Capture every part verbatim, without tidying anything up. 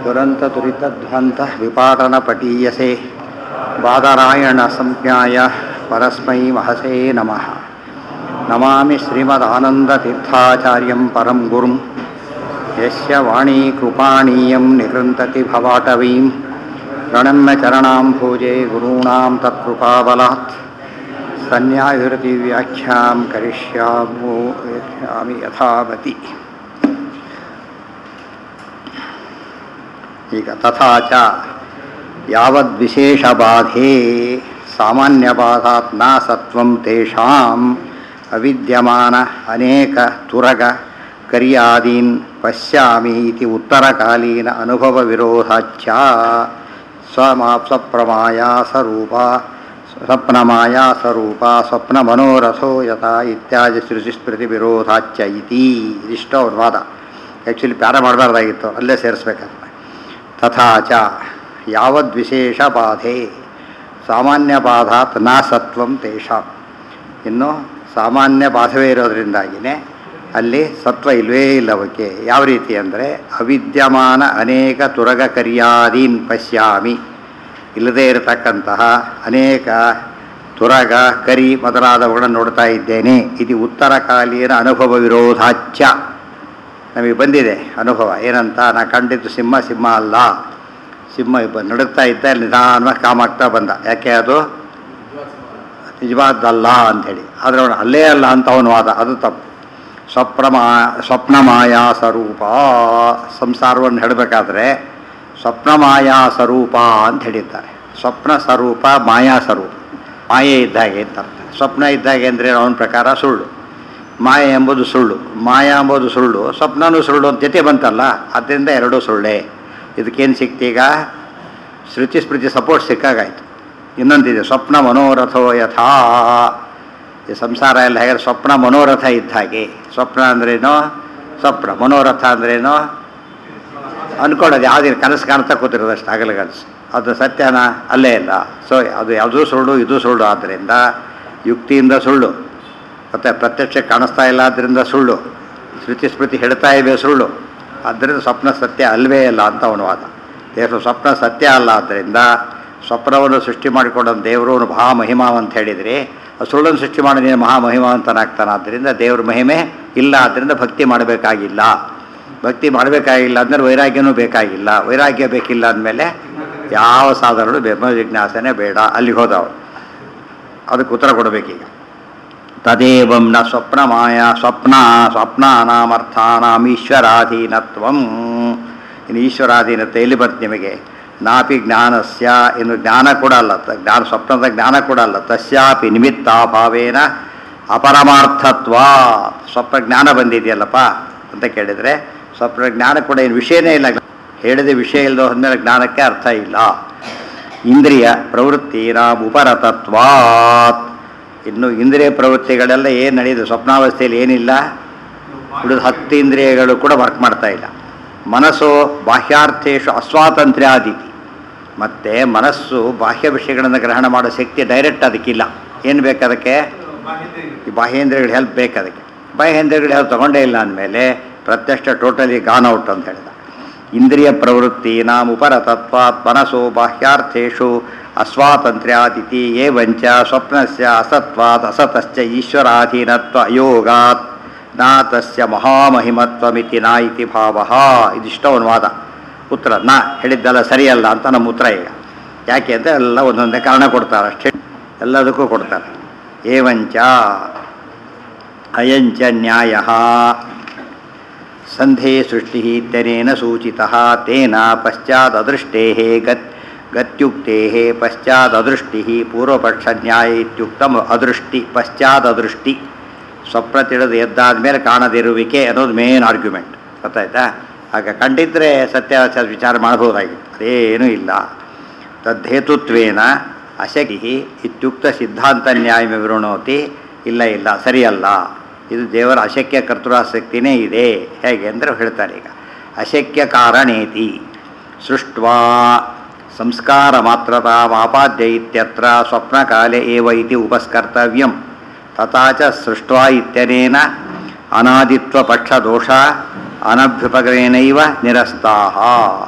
दुरन्तदुरितध्वन्तः विपाटनपटीयसे बादरायणसंज्ञाय परस्मै महसे नमः। नमामि श्रीमदानन्दतीर्थाचार्यं परं गुरुं यस्य वाणी कृपाणीयं निकृन्तति भवाटवीं प्रणम्य चरणां भूजे गुरूणां तत्कृपाबलात् सन्न्यायहृतिव्याख्यां करिष्यामो यच्छामि यथावति। ಈಗ ತಥಾಚ ಯಾವದ್ವಿಶೇಷಬಾಧೇ ಸಾಮಾನ್ಯಬಾಧಾತ್ ನ ಸತ್ವಂ ತೇಷಾಂ ಅವಿದ್ಯಮಾನ ಅನೇಕ ತುರಗ ಕರ್ಯಾದೀನ್ ಪಶ್ಯಾಮಿ ಇತಿ ಉತ್ತರಕಾಲೀನ ಅನುಭವ ವಿರೋಧಾಚ್ಯ ಸ್ವಪ್ರಮಾಯಾಸರೂಪ ಸ್ವಪ್ನಮಾಯಾಸರೂಪ ಸ್ವಪ್ನ ಮನೋರಥೋ ಯಥಾ ಇತ್ಯಾದಿ ಸೃಷ್ಟಿಸ್ಮೃತಿ ವಿರೋಧಾಚ್ಯ ಇತಿ. ಇದಿಷ್ಟೋ ಅವ್ರ ವಾದ. ಆ್ಯಕ್ಚುಲಿ ಪ್ಯಾರ ಮಾಡಬಾರ್ದಾಗಿತ್ತು, ಅಲ್ಲೇ ಸೇರಿಸ್ಬೇಕಂತ. ತಥಾಚ ಯಾವದ್ವಿಶೇಷ ಬಾಧೆ ಸಾಮಾನ್ಯ ಬಾಧಾತ್ ನ ಸತ್ವಂ ತೇಷಾಂ. ಇನ್ನು ಸಾಮಾನ್ಯ ಬಾಧವೇ ಇರೋದರಿಂದಾಗಿಯೇ ಅಲ್ಲಿ ಸತ್ವ ಇಲ್ಲವೇ ಇಲ್ಲವಕ್ಕೆ. ಯಾವ ರೀತಿ ಅಂದರೆ ಅವಿದ್ಯಮಾನ ಅನೇಕ ತುರಗ ಕರ್ಯಾದೀನ್ ಪಶ್ಯಾಮಿ, ಇಲ್ಲದೇ ಇರತಕ್ಕಂತಹ ಅನೇಕ ತುರಗ ಕರಿ ಮೊದಲಾದವುಗಳನ್ನು ನೋಡ್ತಾ ಇದ್ದೇನೆ. ಇದು ಉತ್ತರಕಾಲೀನ ಅನುಭವ ವಿರೋಧಾಚ್ಯ. ನಮಗೆ ಬಂದಿದೆ ಅನುಭವ ಏನಂತ, ನಾ ಕಂಡಿದ್ದು ಸಿಂಹ ಸಿಂಹ ಅಲ್ಲ, ಸಿಂಹ ನಡುಗ್ತಾ ಇದ್ದ ನಿಧಾನವಾಗಿ ಕಾಮಾಗ್ತಾ ಬಂದ. ಯಾಕೆ ಅದು ನಿಜವಾದ್ದಲ್ಲ ಅಂಥೇಳಿ. ಆದರೆ ಅವನು ಅಲ್ಲೇ ಅಲ್ಲ ಅಂತ ಅವನು ವಾದ, ಅದು ತಪ್ಪು. ಸ್ವಪ್ನಮಾ ಸ್ವಪ್ನಮಾಯಾ ಸ್ವರೂಪ, ಸಂಸಾರವನ್ನು ಹೇಳಬೇಕಾದ್ರೆ ಸ್ವಪ್ನಮಾಯಾ ಸ್ವರೂಪ ಅಂತ ಹೇಳಿದ್ದಾರೆ. ಸ್ವಪ್ನ ಸ್ವರೂಪ ಮಾಯಾ ಸ್ವರೂಪ. ಮಾಯೆ ಇದ್ದಾಗೆ ಅಂತ ಅರ್ಥ. ಸ್ವಪ್ನ ಇದ್ದಾಗೆ ಅಂದರೆ ಅವನ ಪ್ರಕಾರ ಸುಳ್ಳು, ಮಾಯೆ ಎಂಬುದು ಸುಳ್ಳು, ಮಾಯಾ ಎಂಬುದು ಸುಳ್ಳು, ಸ್ವಪ್ನನೂ ಸುಳ್ಳು ಅಂತ ಜೊತೆ ಬಂತಲ್ಲ, ಆದ್ದರಿಂದ ಎರಡೂ ಸುಳ್ಳೆ. ಇದಕ್ಕೇನು ಸಿಕ್ತೀಗ? ಶ್ರುತಿ ಸ್ಮೃತಿ ಸಪೋರ್ಟ್ ಸಿಕ್ಕಾಗಾಯಿತು. ಇನ್ನೊಂದಿದೆ ಸ್ವಪ್ನ ಮನೋರಥೋ ಯಥಾ. ಈ ಸಂಸಾರ ಎಲ್ಲ ಹೇಗೆ ಸ್ವಪ್ನ ಮನೋರಥ ಇದ್ದ ಹಾಗೆ. ಸ್ವಪ್ನ ಅಂದ್ರೇನೋ ಸ್ವಪ್ನ, ಮನೋರಥ ಅಂದ್ರೇನೋ ಅಂದ್ಕೊಳ್ಳೋದು. ಯಾವುದೇ ಕನಸು ಕಾಣ್ತಾ ಕೂತಿರೋದಷ್ಟು ಆಗಲ ಕನಸು, ಅದು ಸತ್ಯನ ಅಲ್ಲೇ ಇಲ್ಲ. ಸೊ ಅದು ಯಾವುದೂ ಸುಳ್ಳು, ಇದು ಸುಳ್ಳು. ಆದ್ದರಿಂದ ಯುಕ್ತಿಯಿಂದ ಸುಳ್ಳು, ಮತ್ತು ಪ್ರತ್ಯಕ್ಷ ಕಾಣಿಸ್ತಾ ಇಲ್ಲ ಆದ್ದರಿಂದ ಸುಳ್ಳು, ಶ್ರುತಿ ಸ್ಮೃತಿ ಹೇಳ್ತಾ ಇವೆ ಸುಳ್ಳು. ಆದ್ದರಿಂದ ಸ್ವಪ್ನ ಸತ್ಯ ಅಲ್ವೇ ಇಲ್ಲ ಅಂತ ಅವನು ವಾದ. ದೇವರು ಸ್ವಪ್ನ ಸತ್ಯ ಅಲ್ಲ. ಆದ್ದರಿಂದ ಸ್ವಪ್ನವನ್ನು ಸೃಷ್ಟಿ ಮಾಡಿಕೊಂಡ ದೇವರು ಮಹಾಮಹಿಮಾ ಅಂತ ಹೇಳಿದರೆ, ಆ ಸುಳ್ಳನ್ನು ಸೃಷ್ಟಿ ಮಾಡಿ ನೀನು ಮಹಾಮಹಿಮಾವಂತನಾಗ್ತಾನೆ. ಆದ್ದರಿಂದ ದೇವ್ರ ಮಹಿಮೆ ಇಲ್ಲ, ಆದ್ದರಿಂದ ಭಕ್ತಿ ಮಾಡಬೇಕಾಗಿಲ್ಲ. ಭಕ್ತಿ ಮಾಡಬೇಕಾಗಿಲ್ಲ ಅಂದರೆ ವೈರಾಗ್ಯನೂ ಬೇಕಾಗಿಲ್ಲ. ವೈರಾಗ್ಯ ಬೇಕಿಲ್ಲ ಅಂದಮೇಲೆ ಯಾವ ಸಾಧನಗಳು ಬ್ರಹ್ಮ ಜಿಜ್ಞಾಸನೆ ಬೇಡ. ಅಲ್ಲಿಗೆ ಹೋದವರು ಅದಕ್ಕೆ ಉತ್ತರ ಕೊಡಬೇಕೀಗ. ತದೇವಂ ನ ಸ್ವಪ್ನ ಮಾಯಾ ಸ್ವಪ್ನ ಸ್ವಪ್ನಾನಾಮರ್ಥಾನಾಂ ಈಶ್ವರಾಧೀನತ್ವಂ. ಇನ್ನು ಈಶ್ವರಾಧೀನತೆ ಎಲ್ಲಿ ಬಂತು ನಿಮಗೆ? ನಾಪಿ ಜ್ಞಾನಸ್ಯ, ಇನ್ನು ಜ್ಞಾನ ಕೂಡ ಅಲ್ಲ, ಜ್ಞಾನ ಸ್ವಪ್ನದ ಜ್ಞಾನ ಕೂಡ ಅಲ್ಲ. ತಸ್ಯಾಪಿ ನಿಮಿತ್ತಾಭಾವೇನ ಅಪರಮಾರ್ಥತ್ವ. ಸ್ವಪ್ನ ಜ್ಞಾನ ಬಂದಿದೆಯಲ್ಲಪ್ಪ ಅಂತ ಕೇಳಿದರೆ, ಸ್ವಪ್ನ ಜ್ಞಾನ ಕೂಡ ಏನು ವಿಷಯನೇ ಇಲ್ಲ. ಹೇಳಿದ ವಿಷಯ ಇಲ್ಲದೋ ಅಂದಮೇಲೆ ಜ್ಞಾನಕ್ಕೆ ಅರ್ಥ ಇಲ್ಲ. ಇಂದ್ರಿಯ ಪ್ರವೃತ್ತಿನ ಉಪರತತ್ವಾತ್. ಇನ್ನು ಇಂದ್ರಿಯ ಪ್ರವೃತ್ತಿಗಳೆಲ್ಲ ಏನು ನಡೆಯುದು ಸ್ವಪ್ನಾವಸ್ಥೆಯಲ್ಲಿ ಏನಿಲ್ಲ, ಉಳಿದ ಹತ್ತು ಇಂದ್ರಿಯಗಳು ಕೂಡ ವರ್ಕ್ ಮಾಡ್ತಾ ಇಲ್ಲ. ಮನಸ್ಸು ಬಾಹ್ಯಾರ್ಥೇಶು ಅಸ್ವಾತಂತ್ರ್ಯಾದಿತಿ. ಮತ್ತು ಮನಸ್ಸು ಬಾಹ್ಯ ವಿಷಯಗಳನ್ನು ಗ್ರಹಣ ಮಾಡೋ ಶಕ್ತಿ ಡೈರೆಕ್ಟ್ ಅದಕ್ಕಿಲ್ಲ. ಏನು ಬೇಕು ಅದಕ್ಕೆ? ಈ ಬಾಹ್ಯೇಂದ್ರಿಯಗಳ ಹೆಲ್ಪ್ ಬೇಕು ಅದಕ್ಕೆ. ಬಾಹ್ಯೇಂದ್ರಿಯಗಳ ಹೆಲ್ಪ್ ತೊಗೊಂಡೇ ಇಲ್ಲ ಅಂದಮೇಲೆ ಪ್ರತ್ಯಕ್ಷ ಟೋಟಲಿ ಗಾನ್ ಔಟ್ ಅಂತ ಹೇಳಿದ. ಇಂದ್ರಿಯ ಪ್ರವೃತ್ತಿ ನಾಮ ಉಪರತತ್ವಾತ್ ಮನಸ್ಸು ಬಾಹ್ಯಾರ್ಥೇಶು ಅಸ್ವಾತಂತ್ರ್ಯಾದಿತಿ. ಏವಂಚ ಸ್ವಪ್ನಸ್ಯ ಅಸತ್ವಾತ್ ಅಸತಶ್ಚ ಈಶ್ವರಾಧೀನತ್ವ ಅಯೋಗಾತ್ ನಾ ತಸ್ಯ ಮಹಾಮಹಿಮತ್ವಮಿತಿ ನಾ ಇತಿ ಭಾವ. ಇದಿಷ್ಟ ಒಂದು ವಾದ. ಉತ್ತರ ನಾ ಹೇಳಿದ್ದೆಲ್ಲ ಸರಿಯಲ್ಲ ಅಂತ ನಮ್ಮ ಉತ್ತರ ಈಗ. ಯಾಕೆ ಅಂತ ಎಲ್ಲ ಒಂದೊಂದೇ ಕಾರಣ ಕೊಡ್ತಾರೆ, ಅಷ್ಟೇ ಎಲ್ಲದಕ್ಕೂ ಕೊಡ್ತಾರೆ. ಏವಂಚ ಅಯಂಚ ನ್ಯಾಯ ಸಂಧೇ ಸೃಷ್ಟಿ ಇತ್ಯನೇನ ಸೂಚಿತಃ ತೇನ ಪಶ್ಚಾತ್ ಅದೃಷ್ಟೇ ಗತ್ ಗತ್ಯುಕ್ತೇ ಪಶ್ಚಾತ್ ಅದೃಷ್ಟಿ ಪೂರ್ವಪಕ್ಷ ನ್ಯಾಯ ಇತ್ಯುಕ್ತಂ. ಅದೃಷ್ಟಿ ಪಶ್ಚಾತ್ ಅದೃಷ್ಟಿ, ಸ್ವಪ್ನ ತಿಳಿದು ಎದ್ದಾದ ಮೇಲೆ ಕಾಣದಿರುವಿಕೆ ಅನ್ನೋದು ಮೇನ್ ಆರ್ಗ್ಯುಮೆಂಟ್. ಗೊತ್ತಾಯ್ತಾ? ಆಗ ಕಂಡಿದ್ದರೆ ಸತ್ಯಾವಶ್ಯ ವಿಚಾರ ಮಾಡ್ಬೋದಾಗಿತ್ತು, ಅದೇನೂ ಇಲ್ಲ. ತದ್ದೇತುತ್ವೇನ ಅಶಕಿ ಇತ್ಯುಕ್ತ ಸಿದ್ಧಾಂತ ನ್ಯಾಯ ವಿವೃಣೋತಿ. ಇಲ್ಲ ಇಲ್ಲ ಸರಿಯಲ್ಲ, ಇದು ದೇವರ ಅಶಕ್ಯ ಕರ್ತೃಾಸಕ್ತಿನೇ ಇದೆ. ಹೇಗೆ ಅಂದರೆ ಹೇಳ್ತಾರೆ ಈಗ. ಅಶಕ್ಯ ಕಾರಣೇತಿ ಸೃಷ್ಟ್ವಾ ಸಂಸ್ಕಾರ ಮಾತ್ರತಾಮಾಪಾದ್ಯ ಇತ್ಯತ್ರ ಸ್ವಪ್ನಕಾಲೆ ಏವ ಇತಿ ಉಪಸ್ಕರ್ತವ್ಯಂ. ತಥಾ ಚ ಸೃಷ್ಟ್ವಾ ಇತ್ಯನೇನ ಅನಾದಿತ್ವ ಪಕ್ಷದೋಷ ಅನಭ್ಯುಪಗರೇನೈವ ನಿರಸ್ತಾಹ.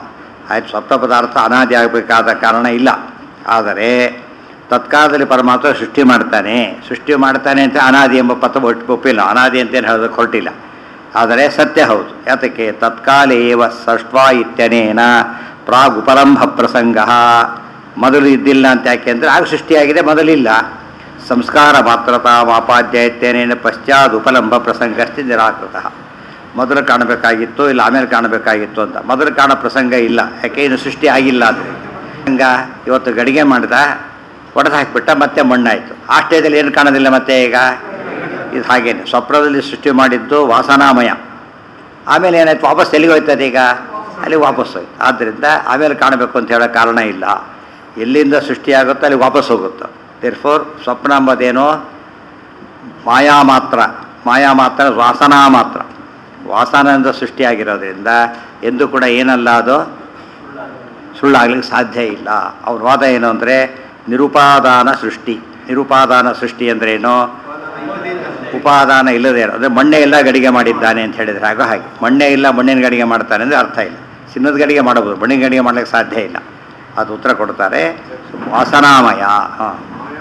ಆಯ್ತು, ಸ್ವಪ್ನ ಪದಾರ್ಥ ಅನಾದಿ ಆಗಬೇಕಾದ ಕಾರಣ ಇಲ್ಲ. ಆದರೆ ತತ್ಕಾಲದಲ್ಲಿ ಪರಮಾತ್ಮ ಸೃಷ್ಟಿ ಮಾಡ್ತಾನೆ, ಸೃಷ್ಟಿ ಮಾಡ್ತಾನೆ ಅಂತ ಅನಾದಿ ಎಂಬ ಪದ ಒಟ್ಟು ಒಪ್ಪಿಲ್ಲ, ಅನಾದಿ ಅಂತೇನು ಹೇಳೋದಕ್ಕೆ ಹೊರಟಿಲ್ಲ. ಆದರೆ ಸತ್ಯ ಹೌದು. ಯಾತಕ್ಕೆ ತತ್ಕಾಲೇವ ಸೃಷ್ಟ್ವಾ ಇತ್ಯನೇನ ಪ್ರಾಗ್ ಉಪಲಂಭ ಪ್ರಸಂಗ, ಮೊದಲು ಇದ್ದಿಲ್ಲ ಅಂತ ಯಾಕೆ ಅಂದರೆ ಆಗ ಸೃಷ್ಟಿಯಾಗಿದೆ, ಮೊದಲಿಲ್ಲ. ಸಂಸ್ಕಾರ ಮಾತ್ರತಾ ಮಾಪಾದ್ಯ ಇತ್ಯನೇನ ಪಶ್ಚಾತ್ ಉಪಲಂಭ ಪ್ರಸಂಗಸ್ತಿ ನಿರಾಕೃತ. ಮೊದಲು ಕಾಣಬೇಕಾಗಿತ್ತು, ಇಲ್ಲ ಆಮೇಲೆ ಕಾಣಬೇಕಾಗಿತ್ತು ಅಂತ. ಮೊದಲು ಕಾಣೋ ಪ್ರಸಂಗ ಇಲ್ಲ, ಯಾಕೆ ಇನ್ನು ಸೃಷ್ಟಿ ಆಗಿಲ್ಲ. ಅಂದರೆ ಹಂಗ ಇವತ್ತು ಗಡಿಗೆ ಮಾಡಿದ, ಒಡೆದು ಹಾಕಿಬಿಟ್ಟ, ಮತ್ತೆ ಮಣ್ಣಾಯಿತು. ಆ ಸ್ಟೇಜಲ್ಲಿ ಏನು ಕಾಣೋದಿಲ್ಲ ಮತ್ತೆ ಈಗ. ಇದು ಹಾಗೇನೆ ಸ್ವಪ್ನದಲ್ಲಿ ಸೃಷ್ಟಿ ಮಾಡಿದ್ದು ವಾಸನಾಮಯ, ಆಮೇಲೆ ಏನಾಯ್ತು, ವಾಪಸ್ ಎಲ್ಲಿಗೆ ಹೋಯ್ತದೆ ಈಗ, ಅಲ್ಲಿ ವಾಪಸ್ ಹೋಯ್ತು. ಆದ್ದರಿಂದ ಆಮೇಲೆ ಕಾಣಬೇಕು ಅಂತ ಹೇಳೋ ಕಾರಣ ಇಲ್ಲ. ಎಲ್ಲಿಂದ ಸೃಷ್ಟಿಯಾಗುತ್ತೋ ಅಲ್ಲಿ ವಾಪಸ್ ಹೋಗುತ್ತೆ. ದೇರ್ಫೋರ್ ಸ್ವಪ್ನ ಅಂಬೋದೇನೋ ಮಾಯಾ ಮಾತ್ರ, ಮಾಯಾ ಮಾತ್ರ ವಾಸನಾ ಮಾತ್ರ, ವಾಸನೆಯಿಂದ ಸೃಷ್ಟಿಯಾಗಿರೋದ್ರಿಂದ ಎಂದೂ ಕೂಡ ಏನಲ್ಲ ಅದು ಸುಳ್ಳಾಗ್ಲಿಕ್ಕೆ ಸಾಧ್ಯ ಇಲ್ಲ. ಅವ್ರ ವಾದ ಏನು ಅಂದರೆ ನಿರುಪಾದಾನ ಸೃಷ್ಟಿ. ನಿರುಪಾದಾನ ಸೃಷ್ಟಿ ಅಂದ್ರೇನು, ಉಪಾದಾನ ಇಲ್ಲದೆ ಇರೋ ಅಂದರೆ ಮಣ್ಣೆ ಇಲ್ಲ ಗಡಿಗೆ ಮಾಡಿದ್ದಾನೆ ಅಂತ ಹೇಳಿದರೆ ಆಗೋ ಹಾಗೆ. ಮಣ್ಣೆ ಇಲ್ಲ ಮಣ್ಣಿನ ಗಡಿಗೆ ಮಾಡ್ತಾನೆ ಅಂದರೆ ಅರ್ಥ ಇಲ್ಲ. ಚಿನ್ನದ ಗಡಿಗೆ ಮಾಡಬಹುದು, ಮಣ್ಣಿನ ಗಡಿಗೆ ಮಾಡ್ಲಿಕ್ಕೆ ಸಾಧ್ಯ ಇಲ್ಲ. ಅದು ಉತ್ತರ ಕೊಡ್ತಾರೆ ವಾಸನಾಮಯ. ಹಾಂ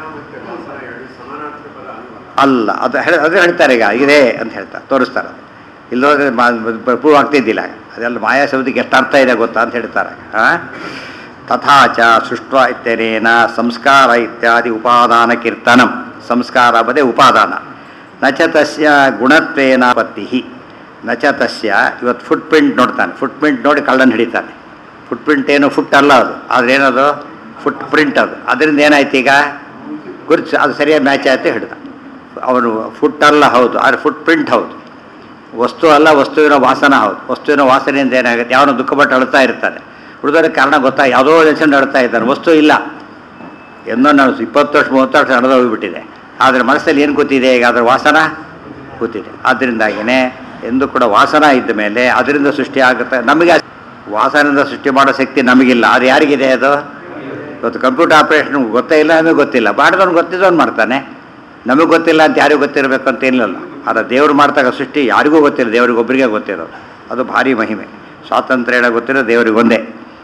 ಅಲ್ಲ, ಅದು ಹೇಳಿ ಅದು ಹೇಳ್ತಾರೆ ಈಗ ಇದೆ ಅಂತ ಹೇಳ್ತಾರೆ, ತೋರಿಸ್ತಾರೆ. ಇಲ್ಲೋದ್ರೆ ಪ್ರೂವ್ ಆಗ್ತಿದ್ದಿಲ್ಲ. ಅದೆಲ್ಲ ಮಾಯಾ ಶಬ್ದಕ್ಕೆ ಎಷ್ಟು ಅರ್ಥ ಇದೆ ಗೊತ್ತಾ ಅಂತ ಹೇಳ್ತಾರೆ. ಹಾಂ ತಥಾಚ ಸೃಷ್ಟ್ವ ಇತ್ಯನೇನ ಸಂಸ್ಕಾರ ಇತ್ಯಾದಿ ಉಪಾದಾನ ಕೀರ್ತನಂ. ಸಂಸ್ಕಾರ ಬದೇ ಉಪಾದಾನ. ನಚ ತಸ್ಯ ಗುಣತ್ವೇನ ಪತ್ತಿ. ನಚ ತಸ್ಯ ಇವತ್ತು ಫುಟ್ ಪ್ರಿಂಟ್ ನೋಡ್ತಾನೆ, ಫುಟ್ ಪ್ರಿಂಟ್ ನೋಡಿ ಕಳ್ಳನ್ನು ಹಿಡಿತಾನೆ. ಫುಟ್ ಪ್ರಿಂಟ್ ಏನು ಫುಟ್ ಅಲ್ಲ ಅದು, ಆದರೆ ಏನದು ಫುಟ್ ಪ್ರಿಂಟ್ ಅದು. ಅದರಿಂದ ಏನಾಯ್ತು ಈಗ ಗುರುತು, ಅದು ಸರಿಯಾಗಿ ಮ್ಯಾಚ್ ಆಯ್ತು ಹಿಡಿದ. ಅವನು ಫುಟ್ ಅಲ್ಲ ಹೌದು, ಆದರೆ ಫುಟ್ ಪ್ರಿಂಟ್ ಹೌದು. ವಸ್ತು ಅಲ್ಲ, ವಸ್ತುವಿನ ವಾಸನ ಹೌದು. ವಸ್ತುವಿನ ವಾಸನೆಯಿಂದ ಏನಾಗುತ್ತೆ, ಯಾವನು ದುಃಖಪಟ್ಟು ಅಳ್ತಾ ಇರ್ತಾನೆ. ಉಳಿದೋರ ಕಾರಣ ಗೊತ್ತಾ, ಯಾವುದೋ ಜನ ಅಳ್ತಾ ಇದ್ದಾನೆ, ವಸ್ತು ಇಲ್ಲ. ಏನೋ ನಾವು ಇಪ್ಪತ್ತು ವರ್ಷ ಮೂವತ್ತು ವರ್ಷ ನಡೆದು ಹೋಗಿಬಿಟ್ಟಿದೆ, ಆದರೆ ಮನಸ್ಸಲ್ಲಿ ಏನು ಗೊತ್ತಿದೆ ಈಗ, ಅದರ ವಾಸನ ಗೊತ್ತಿದೆ. ಆದ್ದರಿಂದಾಗಿಯೇ ಎಂದು ಕೂಡ ವಾಸನ ಇದ್ದ ಮೇಲೆ ಅದರಿಂದ ಸೃಷ್ಟಿ ಆಗುತ್ತೆ. ನಮಗೆ ವಾಸನೆಯಿಂದ ಸೃಷ್ಟಿ ಮಾಡೋ ಶಕ್ತಿ ನಮಗಿಲ್ಲ, ಅದು ಯಾರಿಗಿದೆ ಅದು? ಇವತ್ತು ಕಂಪ್ಯೂಟರ್ ಆಪ್ರೇಷನ್ ಗೊತ್ತೇ ಇಲ್ಲ, ನಮಗೆ ಗೊತ್ತಿಲ್ಲ. ಮಾಡಿದವನು ಗೊತ್ತಿದ್ದವನು ಮಾಡ್ತಾನೆ, ನಮಗೆ ಗೊತ್ತಿಲ್ಲ ಅಂತ ಯಾರಿಗೂ ಗೊತ್ತಿರಬೇಕು ಅಂತ ಏನಿಲ್ಲ. ಆದರೆ ದೇವರು ಮಾಡ್ತಾಗ ಸೃಷ್ಟಿ ಯಾರಿಗೂ ಗೊತ್ತಿಲ್ಲ, ದೇವರಿಗೊಬ್ಬರಿಗೆ ಗೊತ್ತಿರೋದು. ಅದು ಭಾರಿ ಮಹಿಮೆ. ಸ್ವಾತಂತ್ರ್ಯ ಹೇಳ ಗೊತ್ತಿರೋ ದೇವರಿಗೊಂದೇ.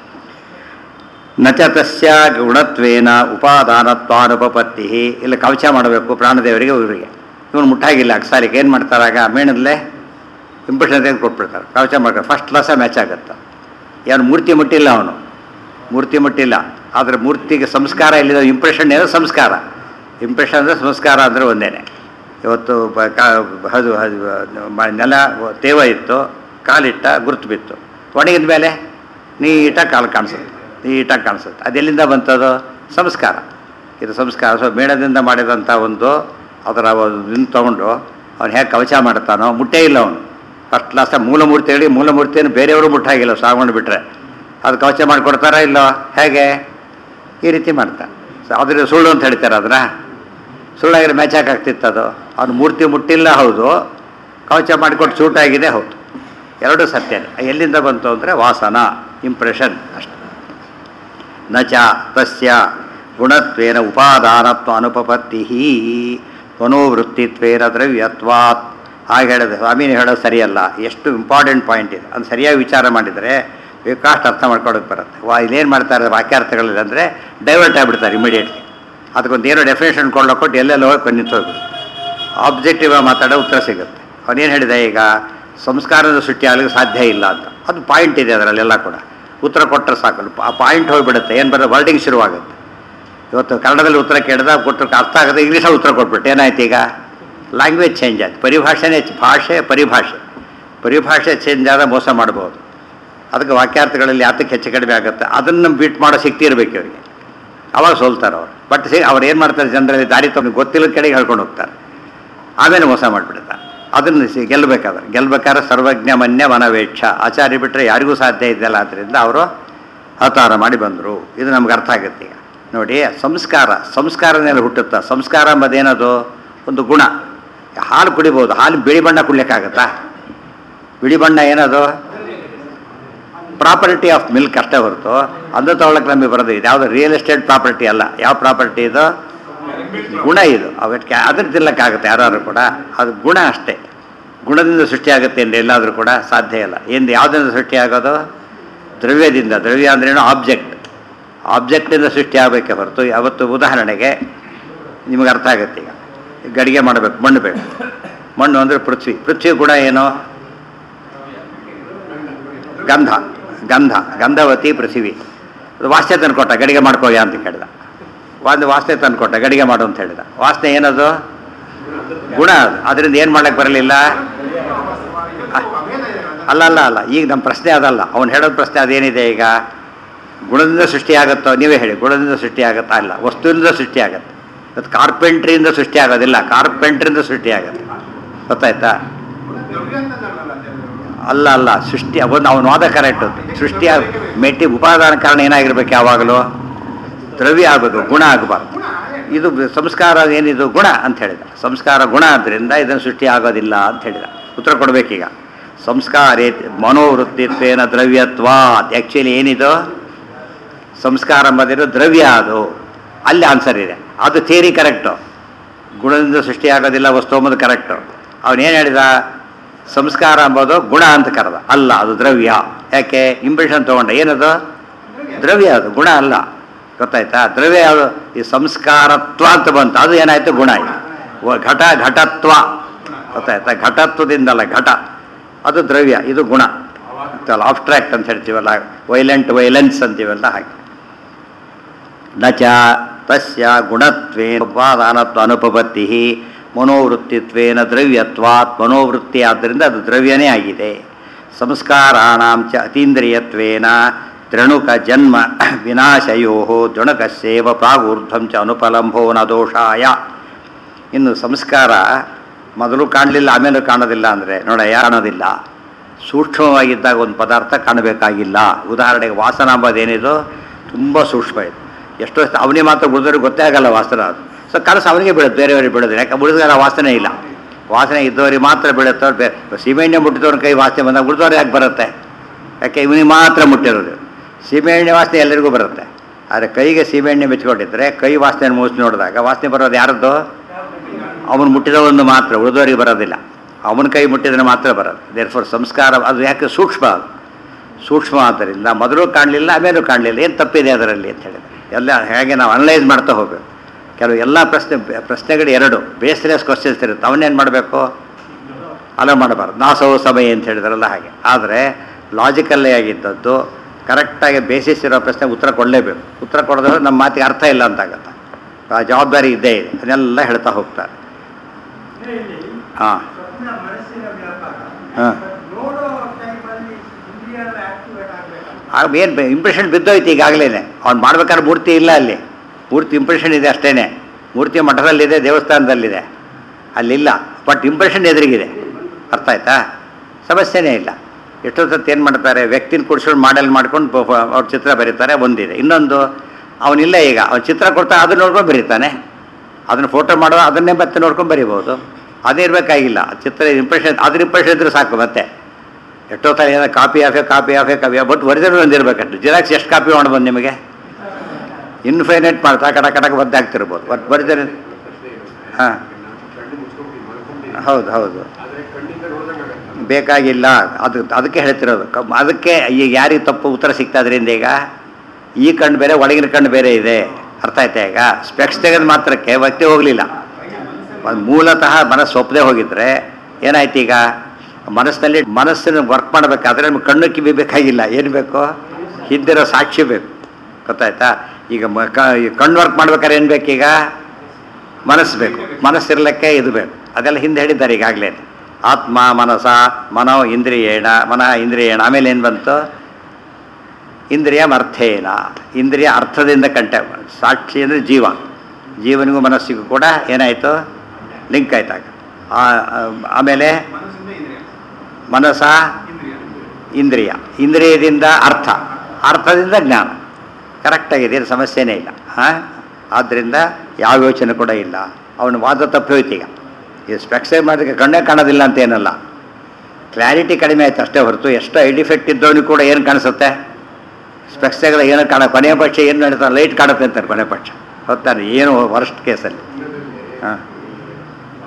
ನಚ ತಸ್ಯ ಗುಣತ್ವೇನ ಉಪಾದಾನತ್ವಾನುಪಪತ್ತಿ. ಇಲ್ಲಿ ಕವಚ ಮಾಡಬೇಕು ಪ್ರಾಣದೇವರಿಗೆ, ಇವರಿಗೆ ಇವನು ಮುಟ್ಟಾಗಿಲ್ಲ ಅಕ್ಸಾಲಿಗೆ ಏನು ಮಾಡ್ತಾರಾಗ ಮೇಣದಲ್ಲೇ ಇಂಪ್ರೆಷನ್ ತೆಗೆದು ಕೊಟ್ಬಿಡ್ತಾರೆ, ಕವಚ ಮಾಡ್ತಾರೆ. ಫಸ್ಟ್ ಕ್ಲಾಸ ಮ್ಯಾಚ್ ಆಗುತ್ತೆ. ಯಾರು ಮೂರ್ತಿ ಮುಟ್ಟಿಲ್ಲ, ಅವನು ಮೂರ್ತಿ ಮುಟ್ಟಿಲ್ಲ, ಆದರೆ ಮೂರ್ತಿಗೆ ಸಂಸ್ಕಾರ ಇಲ್ಲಿದೆ. ಇಂಪ್ರೆಷನ್ ಏನೋ ಸಂಸ್ಕಾರ, ಇಂಪ್ರೆಷನ್ ಅಂದರೆ ಸಂಸ್ಕಾರ ಅಂದರೆ ಒಂದೇನೆ. ಇವತ್ತು ಅದು ನೆಲ ತೇವ ಇತ್ತು, ಕಾಲಿಟ್ಟ ಗುರುತು ಬಿತ್ತು, ಒಣಗಿದ ಮೇಲೆ ನೀಟಾಗಿ ಕಾಲು ಕಾಣಿಸುತ್ತೆ, ನೀಟಾಗಿ ಕಾಣಿಸುತ್ತೆ. ಅದೆಲ್ಲಿಂದ ಬಂತದು? ಸಂಸ್ಕಾರ. ಇದು ಸಂಸ್ಕಾರ. ಸೊ ಮೇಣದಿಂದ ಮಾಡಿದಂಥ ಒಂದು ಅದರ ಇದನ್ನು ತೊಗೊಂಡು ಅವ್ನು ಹೇಗೆ ಕವಚ ಮಾಡ್ತಾನೋ, ಮುಟ್ಟೇ ಇಲ್ಲ ಅವನು. ಫಸ್ಟ್ ಕ್ಲಾಸ ಮೂಲಮೂರ್ತಿ ಹೇಳಿ ಮೂಲಮೂರ್ತಿಯನ್ನು ಬೇರೆಯವರು ಮುಟ್ಟಾಗಿಲ್ಲ, ಸಾಗೊಂಡು ಬಿಟ್ಟರೆ ಅದು ಕವಚ ಮಾಡಿಕೊಡ್ತಾರಾ ಇಲ್ಲೋ? ಹೇಗೆ? ಈ ರೀತಿ ಮಾಡ್ತಾನೆ. ಸೊ ಅದ್ರ ಸುಳ್ಳು ಅಂತ ಹೇಳ್ತಾರೆ, ಅದನ್ನ ಸುಳ್ಳಾಗಿರೋ ಮ್ಯಾಚ್ ಹಾಕಾಗ್ತಿತ್ತು. ಅದು ಅವನು ಮೂರ್ತಿ ಮುಟ್ಟಿಲ್ಲ ಹೌದು, ಕವಚ ಮಾಡಿಕೊಟ್ಟು ಸೂಟಾಗಿದೆ ಹೌದು, ಎರಡೂ ಸತ್ಯನೇ. ಎಲ್ಲಿಂದ ಬಂತು ಅಂದರೆ ವಾಸನ, ಇಂಪ್ರೆಷನ್ ಅಷ್ಟೆ. ನಚ ತಸ್ಯ ಗುಣತ್ವೇನ ಉಪಾದಾನತ್ವ ಅನುಪಪತ್ತಿ ಮನೋವೃತ್ತಿತ್ವೇನ ದ್ರವ್ಯತ್ವಾತ್. ಹಾಗೆ ಹೇಳಿದೆ ಸ್ವಾಮೀನು ಹೇಳೋದು ಸರಿಯಲ್ಲ. ಎಷ್ಟು ಇಂಪಾರ್ಟೆಂಟ್ ಪಾಯಿಂಟ್ ಇದೆ, ಅದು ಸರಿಯಾಗಿ ವಿಚಾರ ಮಾಡಿದರೆ ಬೇಕಾಷ್ಟು ಅರ್ಥ ಮಾಡ್ಕೊಳಕ್ಕೆ ಬರುತ್ತೆ. ವಾ ಇಲ್ಲೇನು ಮಾಡ್ತಾರೆ ವಾಕ್ಯಾರ್ಥಗಳಲ್ಲಿ ಅಂದರೆ ಡೈವರ್ಟ್ ಆಗಿಬಿಡ್ತಾರೆ ಇಮಿಡಿಯೇಟ್ಲಿ. ಅದಕ್ಕೊಂದು ಏನೋ ಡೆಫಿನೇಷನ್ ಕೊಳ್ಳೋ ಕೊಟ್ಟು ಎಲ್ಲೆಲ್ಲ ಹೋಗಿ ಕೊಂಡು ನಿಂತು ಹೋಗ್ಬಿಟ್ಟು ಆಬ್ಜೆಕ್ಟಿವ್ ಆಗಿ ಮಾತಾಡೋ ಉತ್ತರ ಸಿಗುತ್ತೆ. ಅವನೇನು ಹೇಳಿದೆ ಈಗ ಸಂಸ್ಕಾರದ ಸೃಷ್ಟಿ ಆಗಲಿಕ್ಕೆ ಸಾಧ್ಯ ಇಲ್ಲ ಅಂತ, ಅದು ಪಾಯಿಂಟ್ ಇದೆ ಅದರಲ್ಲೆಲ್ಲ ಕೂಡ. ಉತ್ತರ ಕೊಟ್ಟರೆ ಸಾಕು, ಆ ಪಾಯಿಂಟ್ ಹೋಗಿಬಿಡುತ್ತೆ. ಏನು ಬರೋ ವರ್ಡಿಂಗ್ ಶುರುವಾಗುತ್ತೆ. ಇವತ್ತು ಕನ್ನಡದಲ್ಲಿ ಉತ್ತರ ಕೇಳಿದಾಗ ಕೊಟ್ಟರೆ ಅರ್ಥ ಆಗುತ್ತೆ, ಇಂಗ್ಲೀಷಲ್ಲಿ ಉತ್ತರ ಕೊಟ್ಬಿಟ್ಟು ಏನಾಯ್ತು ಈಗ ಲ್ಯಾಂಗ್ವೇಜ್ ಚೇಂಜ್ ಆಯ್ತು. ಪರಿಭಾಷೆನೇ ಭಾಷೆ ಪರಿಭಾಷೆ ಪರಿಭಾಷೆ ಚೇಂಜ್ ಆದ ಮೋಸ ಮಾಡ್ಬೋದು. ಅದಕ್ಕೆ ವಾಕ್ಯಾರ್ಥಗಳಲ್ಲಿ ಯಾತಕ್ಕೆ ಹೆಚ್ಚು ಕಡಿಮೆ ಆಗುತ್ತೆ, ಅದನ್ನು ಬೀಟ್ ಮಾಡೋ ಶಕ್ತಿ ಇರಬೇಕು ಅವರಿಗೆ, ಅವಾಗ ಸೋಲ್ತಾರೆ ಅವರು. ಬಟ್ ಸಿ ಅವ್ರು ಏನು ಮಾಡ್ತಾರೆ, ಜನರಲ್ಲಿ ದಾರಿ ತಮಗೆ ಗೊತ್ತಿಲ್ಲ ಕಡೆಗೆ ಹೇಳ್ಕೊಂಡು ಹೋಗ್ತಾರೆ, ಆಮೇಲೆ ಮೋಸ ಮಾಡಿಬಿಡ್ತಾರೆ. ಅದನ್ನು ಸಿ ಗೆಲ್ಲಬೇಕಾದ್ರೆ ಗೆಲ್ಲಬೇಕಾದ್ರೆ ಸರ್ವಜ್ಞ ಮನ್ಯ ಮನವೇಕ್ಷ ಆಚಾರ್ಯ ಬಿಟ್ಟರೆ ಯಾರಿಗೂ ಸಾಧ್ಯ ಇದೆಯಲ್ಲ. ಆದ್ದರಿಂದ ಅವರು ಅವತಾರ ಮಾಡಿ ಬಂದರು. ಇದು ನಮ್ಗೆ ಅರ್ಥ ಆಗುತ್ತೆ. ಈಗ ನೋಡಿ, ಸಂಸ್ಕಾರ ಸಂಸ್ಕಾರನೆಲ್ಲ ಹುಟ್ಟುತ್ತಾ. ಸಂಸ್ಕಾರ ಎಂಬುದೇನದು? ಒಂದು ಗುಣ. ಹಾಲು ಕುಡಿಬೋದು, ಹಾಲು ಬಿಳಿ ಬಣ್ಣ ಕುಡ್ಲಿಕ್ಕಾಗತ್ತಾ? ಬಿಳಿ ಬಣ್ಣ ಏನದು? ಪ್ರಾಪರ್ಟಿ ಆಫ್ ಮಿಲ್ಕ್ ಅಷ್ಟೇ ಹೊರತು ಅದು ತೊಗೊಳಕ್ಕೆ ನಮಗೆ ಬರೋದು. ಇದು ಯಾವುದು ರಿಯಲ್ ಎಸ್ಟೇಟ್ ಪ್ರಾಪರ್ಟಿ ಅಲ್ಲ. ಯಾವ ಪ್ರಾಪರ್ಟಿ ಇದು? ಗುಣ. ಇದು ಅವಕ್ಕೆ ಅದ್ರ ತಿನ್ನಕ್ಕಾಗುತ್ತೆ ಯಾರು ಕೂಡ, ಅದು ಗುಣ ಅಷ್ಟೇ. ಗುಣದಿಂದ ಸೃಷ್ಟಿಯಾಗುತ್ತೆ ಅಂದರೆ ಎಲ್ಲಾದರೂ ಕೂಡ ಸಾಧ್ಯ ಇಲ್ಲ. ಎಂದು ಯಾವುದರಿಂದ ಸೃಷ್ಟಿಯಾಗೋದು? ದ್ರವ್ಯದಿಂದ. ದ್ರವ್ಯ ಅಂದ್ರೇನು? ಆಬ್ಜೆಕ್ಟ್. ಆಬ್ಜೆಕ್ಟಿಂದ ಸೃಷ್ಟಿ ಆಗಬೇಕೆ ಹೊರತು ಯಾವತ್ತು ಉದಾಹರಣೆಗೆ ನಿಮಗೆ ಅರ್ಥ ಆಗುತ್ತೆ. ಈಗ ಗಡಿಗೆ ಮಾಡಬೇಕು, ಮಣ್ಣು ಬೇಕು. ಮಣ್ಣು ಅಂದರೆ ಪೃಥ್ವಿ. ಪೃಥ್ವಿ ಕೂಡ ಏನು? ಗಂಧ. ಗಂಧ ಗಂಧವತಿ ಪೃಥ್ವಿ. ವಾಸನೆ ತಂದುಕೊಟ್ಟ, ಗಡಿಗೆ ಮಾಡ್ಕೋಯ ಅಂತ ಕೇಳಿದ. ಒಂದು ವಾಸನೆ ತಂದುಕೊಟ್ಟ, ಗಡಿಗೆ ಮಾಡು ಅಂತ ಹೇಳಿದ. ವಾಸನೆ ಏನದು? ಗುಣ. ಅದು ಅದರಿಂದ ಏನು ಮಾಡ್ಲಿಕ್ಕೆ ಬರಲಿಲ್ಲ? ಅಲ್ಲ ಅಲ್ಲ ಅಲ್ಲ ಈಗ ನಮ್ಮ ಪ್ರಶ್ನೆ ಅದಲ್ಲ. ಅವನು ಹೇಳೋದು ಪ್ರಶ್ನೆ ಅದೇನಿದೆ ಈಗ? ಗುಣದಿಂದ ಸೃಷ್ಟಿ ಆಗುತ್ತೋ? ನೀವೇ ಹೇಳಿ. ಗುಣದಿಂದ ಸೃಷ್ಟಿ ಆಗುತ್ತಾ? ಅಲ್ಲ, ವಸ್ತುವಿನಿಂದ ಸೃಷ್ಟಿ ಆಗುತ್ತೆ. ಅದು ಕಾರ್ಪೆಂಟ್ರಿಯಿಂದ ಸೃಷ್ಟಿ ಆಗೋದಿಲ್ಲ, ಕಾರ್ಪೆಂಟ್ರಿಂದ ಸೃಷ್ಟಿ ಆಗುತ್ತೆ. ಗೊತ್ತಾಯ್ತಾ? ಅಲ್ಲ ಅಲ್ಲ ಸೃಷ್ಟಿ ಒಂದು ಅವನು ವಾದ ಕರೆಕ್ಟ್. ಸೃಷ್ಟಿ ಮೆಟ್ಟಿ ಉಪಾದಾನ ಕಾರಣ ಏನಾಗಿರ್ಬೇಕು? ಯಾವಾಗಲೂ ದ್ರವ್ಯ ಆಗಬೇಕು, ಗುಣ ಆಗಬಾರ್ದು. ಇದು ಸಂಸ್ಕಾರ ಏನಿದು? ಗುಣ ಅಂತ ಹೇಳಿದ. ಸಂಸ್ಕಾರ ಗುಣ ಆದ್ದರಿಂದ ಇದನ್ನು ಸೃಷ್ಟಿ ಆಗೋದಿಲ್ಲ ಅಂತ ಹೇಳಿದ. ಉತ್ತರ ಕೊಡಬೇಕೀಗ. ಸಂಸ್ಕಾರೇ ಮನೋವೃತ್ತಿತ್ವೇನ ದ್ರವ್ಯತ್ವ. ಆ್ಯಕ್ಚುಲಿ ಏನಿದು? ಸಂಸ್ಕಾರ ಎಂಬುದಿರೋ ದ್ರವ್ಯ. ಅದು ಅಲ್ಲಿ ಆನ್ಸರ್ ಇದೆ. ಅದು ಥಿಯರಿ ಕರೆಕ್ಟು. ಗುಣದಿಂದ ಸೃಷ್ಟಿ ಆಗೋದಿಲ್ಲ ವಸ್ತು ಎಂಬುದು ಕರೆಕ್ಟು. ಅವನೇನು ಹೇಳಿದ? ಸಂಸ್ಕಾರ ಎಂಬುದು ಗುಣ ಅಂತ ಕರೆದ. ಅಲ್ಲ, ಅದು ದ್ರವ್ಯ. ಯಾಕೆ? ಇಂಪ್ರೆಷನ್ ತೊಗೊಂಡ. ಏನದು? ದ್ರವ್ಯ. ಅದು ಗುಣ ಅಲ್ಲ. ಗೊತ್ತಾಯ್ತಾ? ದ್ರವ್ಯ ಯಾವುದು? ಈ ಸಂಸ್ಕಾರತ್ವ ಅಂತ ಬಂತು, ಅದು ಏನಾಯಿತು? ಗುಣ. ಘಟ ಘಟತ್ವ. ಗೊತ್ತಾಯ್ತಾ? ಘಟತ್ವದಿಂದಲ್ಲ, ಘಟ ಅದು ದ್ರವ್ಯ, ಇದು ಗುಣ. ಆಬ್ಸ್ಟ್ರಾಕ್ಟ್ ಅಂತ ಹೇಳ್ತೀವಲ್ಲ, ವೈಲೆಂಟ್ ವೈಲೆನ್ಸ್ ಅಂತೀವಲ್ಲ, ಹಾಗೆ. ನಚ ತಸ್ಯ ಗುಣತ್ವೇನ ಉಪಾದಾನತ್ವ ಅನುಪಪತ್ತಿ ಮನೋವೃತ್ತಿತ್ವೇನ ದ್ರವ್ಯತ್ವಾತ್. ಮನೋವೃತ್ತಿ ಆದ್ದರಿಂದ ಅದು ದ್ರವ್ಯನೇ ಆಗಿದೆ. ಸಂಸ್ಕಾರಾಣಾಂ ಚ ಅತೀಂದ್ರಿಯತ್ವೇನ ತ್ರಣುಕ ಜನ್ಮ ವಿನಾಶಯೋ ದ್ರಣಕಸ್ಯೇವ ಪ್ರಾಗೂರ್ಧ್ವಂ ಚ ಅನುಪಲಂಭೋ ನ ದೋಷಾಯ. ಇನ್ನು ಸಂಸ್ಕಾರ ಮೊದಲು ಕಾಣಲಿಲ್ಲ, ಆಮೇಲೆ ಕಾಣೋದಿಲ್ಲ ಅಂದರೆ ನೋಡಯ್ಯ, ಕಾಣೋದಿಲ್ಲ. ಸೂಕ್ಷ್ಮವಾಗಿದ್ದಾಗ ಒಂದು ಪದಾರ್ಥ ಕಾಣಬೇಕಾಗಿಲ್ಲ. ಉದಾಹರಣೆಗೆ ವಾಸನ ಅಂಬೋದೇನಿದು? ತುಂಬ ಸೂಕ್ಷ್ಮ ಇದು. ಎಷ್ಟೋ ಅವನಿಗೆ ಮಾತ್ರ ಉಳಿದವ್ರಿಗೆ ಗೊತ್ತೇ ಆಗಲ್ಲ ವಾಸನ. ಅದು ಸೊ ಕನಸು ಅವನಿಗೆ ಬೀಳುತ್ತೆ, ಬೇರೆಯವ್ರಿಗೆ ಬೀಳೋದು. ಯಾಕೆ? ಉಳಿದವರ ವಾಸನೆ ಇಲ್ಲ. ವಾಸನೆ ಇದ್ದವ್ರಿಗೆ ಮಾತ್ರ ಬೀಳುತ್ತವ್ರು. ಬೇರೆ ಸೀಮೆಎಣ್ಣೆ ಮುಟ್ಟಿದವ್ರ ಕೈ ವಾಸನೆ ಬಂದಾಗ ಉಳಿದವ್ರು ಯಾಕೆ ಬರುತ್ತೆ? ಯಾಕೆ? ಇವನಿಗೆ ಮಾತ್ರ ಮುಟ್ಟಿರೋದು. ಸೀಮೆಎಣ್ಣೆ ವಾಸನೆ ಎಲ್ಲರಿಗೂ ಬರುತ್ತೆ. ಆದರೆ ಕೈಗೆ ಸೀಮೆಎಣ್ಣೆ ಮೆಚ್ಕೊಂಡಿದ್ರೆ ಕೈ ವಾಸನೆ ಮೂಸಿ ನೋಡಿದಾಗ ವಾಸನೆ ಬರೋದು ಯಾರದ್ದು? ಅವನು ಮುಟ್ಟಿದವನು ಮಾತ್ರ, ಉಳಿದವರಿಗೆ ಬರೋದಿಲ್ಲ. ಅವನ ಕೈ ಮುಟ್ಟಿದ್ರೆ ಮಾತ್ರ ಬರೋದು. ದೇರ್ ಫಾರ್ ಸಂಸ್ಕಾರ ಅದು ಯಾಕೆ? ಸೂಕ್ಷ್ಮ. ಅದು ಸೂಕ್ಷ್ಮ ಆದ್ದರಿಂದ ಮೊದಲು ಕಾಣಲಿಲ್ಲ, ಆಮೇಲೂ ಕಾಣಲಿಲ್ಲ. ಏನು ತಪ್ಪಿದೆ ಅದರಲ್ಲಿ ಅಂತ ಹೇಳಿದ್ರೆ ಎಲ್ಲ ಹೇಗೆ ನಾವು ಅನಲೈಸ್ ಮಾಡ್ತಾ ಹೋಗಬೇಕು. ಕೆಲವು ಎಲ್ಲ ಪ್ರಶ್ನೆ ಪ್ರಶ್ನೆಗಳು ಎರಡು ಬೇಸ್ಲೆಸ್ ಕ್ವಶನ್ಸ್ ಇರುತ್ತೆ. ಅವನ್ನೇನು ಮಾಡಬೇಕು? ಅಲೋ ಮಾಡಬಾರ್ದು. ನಾಸವು ಸಮಯ ಅಂತ ಹೇಳಿದ್ರಲ್ಲ ಹಾಗೆ. ಆದರೆ ಲಾಜಿಕಲ್ಲೇ ಆಗಿದ್ದದ್ದು ಕರೆಕ್ಟಾಗಿ ಬೇಸಿಸ್ ಇರೋ ಪ್ರಶ್ನೆ ಉತ್ತರ ಕೊಡಲೇಬೇಕು. ಉತ್ತರ ಕೊಡೋದ್ರೆ ನಮ್ಮ ಮಾತಿಗೆ ಅರ್ಥ ಇಲ್ಲ ಅಂತಾಗತ್ತೆ. ಆ ಜವಾಬ್ದಾರಿ ಇದ್ದೇ ಇದೆ. ಅದನ್ನೆಲ್ಲ ಹೇಳ್ತಾ ಹೋಗ್ತಾರೆ. ಹಾಂ ಹಾಂ ಏನು ಇಂಪ್ರೆಷನ್ ಬಿದ್ದೋಯ್ತು ಈಗಾಗಲೇ. ಅವ್ನು ಮಾಡ್ಬೇಕಾದ್ರೆ ಮೂರ್ತಿ ಇಲ್ಲ ಅಲ್ಲಿ. ಮೂರ್ತಿ ಇಂಪ್ರೆಷನ್ ಇದೆ ಅಷ್ಟೇ. ಮೂರ್ತಿ ಮಠದಲ್ಲಿದೆ, ದೇವಸ್ಥಾನದಲ್ಲಿದೆ, ಅಲ್ಲಿಲ್ಲ. ಬಟ್ ಇಂಪ್ರೆಷನ್ ಎದುರಿಗಿದೆ. ಅರ್ಥ ಆಯ್ತಾ? ಸಮಸ್ಯೆನೇ ಇಲ್ಲ. ಎಷ್ಟೋ ಸತಿ ಏನು ಮಾಡ್ತಾರೆ? ವ್ಯಕ್ತಿನ ಕೂಡಿಸ್ಕೊಂಡು ಮಾಡೆಲ್ ಮಾಡ್ಕೊಂಡು ಅವ್ರ ಚಿತ್ರ ಬರೀತಾರೆ. ಒಂದಿದೆ. ಇನ್ನೊಂದು ಅವನಿಲ್ಲ, ಈಗ ಅವ್ನು ಚಿತ್ರ ಕೊಡ್ತಾನೆ, ಅದನ್ನ ನೋಡ್ಕೊಂಡು ಬರೀತಾನೆ. ಅದನ್ನು ಫೋಟೋ ಮಾಡೋ ಅದನ್ನೇ ಮತ್ತೆ ನೋಡ್ಕೊಂಡು ಬರೀಬೋದು. ಅದೇ ಇರಬೇಕಾಗಿಲ್ಲ. ಚಿತ್ರ ಇಂಪ್ರೆಷನ್, ಅದ್ರ ಇಂಪ್ರೆಷನ್ ಇದ್ರೆ ಸಾಕು. ಮತ್ತೆ ಎಷ್ಟೋ ಥರ ಏನೋ copy of copy of copy but original ಒಂದಿರಬೇಕಷ್ಟು. ಜಿರಾಕ್ಸ್ ಎಷ್ಟು ಕಾಪಿ ಮಾಡ್ಬೋದು ನಿಮಗೆ? ಇನ್ಫೈನೈಟ್ ಮಾಡ್ತಾ ಕಟ ಕಟಕ್ಕೆ ಒದ್ದಾಗ್ತಿರ್ಬೋದು. ಬಟ್ ಒರಿಜಿನಲ್ ಹಾಂ ಹೌದು ಹೌದು ಬೇಕಾಗಿಲ್ಲ. ಅದು ಅದಕ್ಕೆ ಹೇಳ್ತಿರೋದು. ಅದಕ್ಕೆ ಈಗ ಯಾರಿಗೆ ತಪ್ಪು ಉತ್ತರ ಸಿಗ್ತಾ ಅದರಿಂದ ಈಗ ಈ ಕಣ್ಣು ಬೇರೆ, ಒಳಗಿನ ಕಣ್ಣು ಬೇರೆ ಇದೆ. ಅರ್ಥ ಆಯ್ತಾ? ಈಗ ಸ್ಪೆಕ್ಸ್ ತೆಗೆದು ಮಾತ್ರಕ್ಕೆ ವ್ಯಕ್ತಿ ಹೋಗಲಿಲ್ಲ. ಮೂಲತಃ ಮನಸ್ಸು ಒಪ್ಪದೆ ಹೋಗಿದ್ರೆ ಏನಾಯ್ತು? ಈಗ ಮನಸ್ಸಿನಲ್ಲಿ ಮನಸ್ಸನ್ನು ವರ್ಕ್ ಮಾಡಬೇಕಾದ್ರೆ ನಮ್ಗೆ ಕಣ್ಣು ಕಿವಿ ಬೇಕಾಗಿಲ್ಲ. ಏನು ಬೇಕು? ಹಿಂದಿರೋ ಸಾಕ್ಷಿ ಬೇಕು. ಗೊತ್ತಾಯ್ತಾ? ಈಗ ಮ ಕಣ್ಣು ವರ್ಕ್ ಮಾಡ್ಬೇಕಾದ್ರೆ ಏನು ಬೇಕೀಗ? ಮನಸ್ಸು ಬೇಕು. ಮನಸ್ಸಿರ್ಲಿಕ್ಕೆ ಇದು ಬೇಕು. ಅದೆಲ್ಲ ಹಿಂದೆ ಹೇಳಿದ್ದಾರೆ ಈಗಾಗಲೇ. ಆತ್ಮ ಮನಸ ಮನೋ ಇಂದ್ರಿಯೇಣ ಮನಃ ಇಂದ್ರಿಯೇಣ. ಆಮೇಲೆ ಏನು ಬಂತು? ಇಂದ್ರಿಯ ಅರ್ಥೇನ. ಇಂದ್ರಿಯ ಅರ್ಥದಿಂದ ಕಂಟೆ. ಸಾಕ್ಷಿ ಅಂದರೆ ಜೀವ. ಜೀವನಿಗೂ ಮನಸ್ಸಿಗೂ ಕೂಡ ಏನಾಯಿತು? ಲಿಂಕ್ ಆಯ್ತಾಗ. ಆಮೇಲೆ ಮನಸ ಇಂದ್ರಿಯ, ಇಂದ್ರಿಯದಿಂದ ಅರ್ಥ, ಅರ್ಥದಿಂದ ಜ್ಞಾನ. ಕರೆಕ್ಟಾಗಿದೆ, ಏನು ಸಮಸ್ಯೆನೇ ಇಲ್ಲ. ಹಾಂ, ಆದ್ದರಿಂದ ಯಾವ ಯೋಚನೆ ಕೂಡ ಇಲ್ಲ. ಅವನು ವಾದ ತಪ್ಪಿ ಹೋಯ್ತು. ಈಗ ಈ ಸ್ಪೆಕ್ಸೇ ಮಾಡೋದಕ್ಕೆ ಕಣ್ಣೇ ಕಾಣೋದಿಲ್ಲ ಅಂತ ಏನಲ್ಲ, ಕ್ಲಾರಿಟಿ ಕಡಿಮೆ ಆಯ್ತು ಅಷ್ಟೇ ಹೊರತು ಎಷ್ಟು ಐ ಡಿಫೆಕ್ಟ್ ಇದ್ದವನಿಗೆ ಕೂಡ ಏನು ಕಾಣಿಸುತ್ತೆ? ಸ್ಪೆಕ್ಸೆಗಳ ಏನು ಕಾಣ ಕೊನೆಯ ಪಕ್ಷ ಏನು ನಡೀತಾರೆ? ಲೈಟ್ ಕಾಣುತ್ತೆ ಅಂತಾರೆ ಕೊನೆ ಪಕ್ಷ. ಹೊತ್ತಾನೆ ಏನು ವರ್ಸ್ಟ್ ಕೇಸಲ್ಲಿ. ಹಾಂ,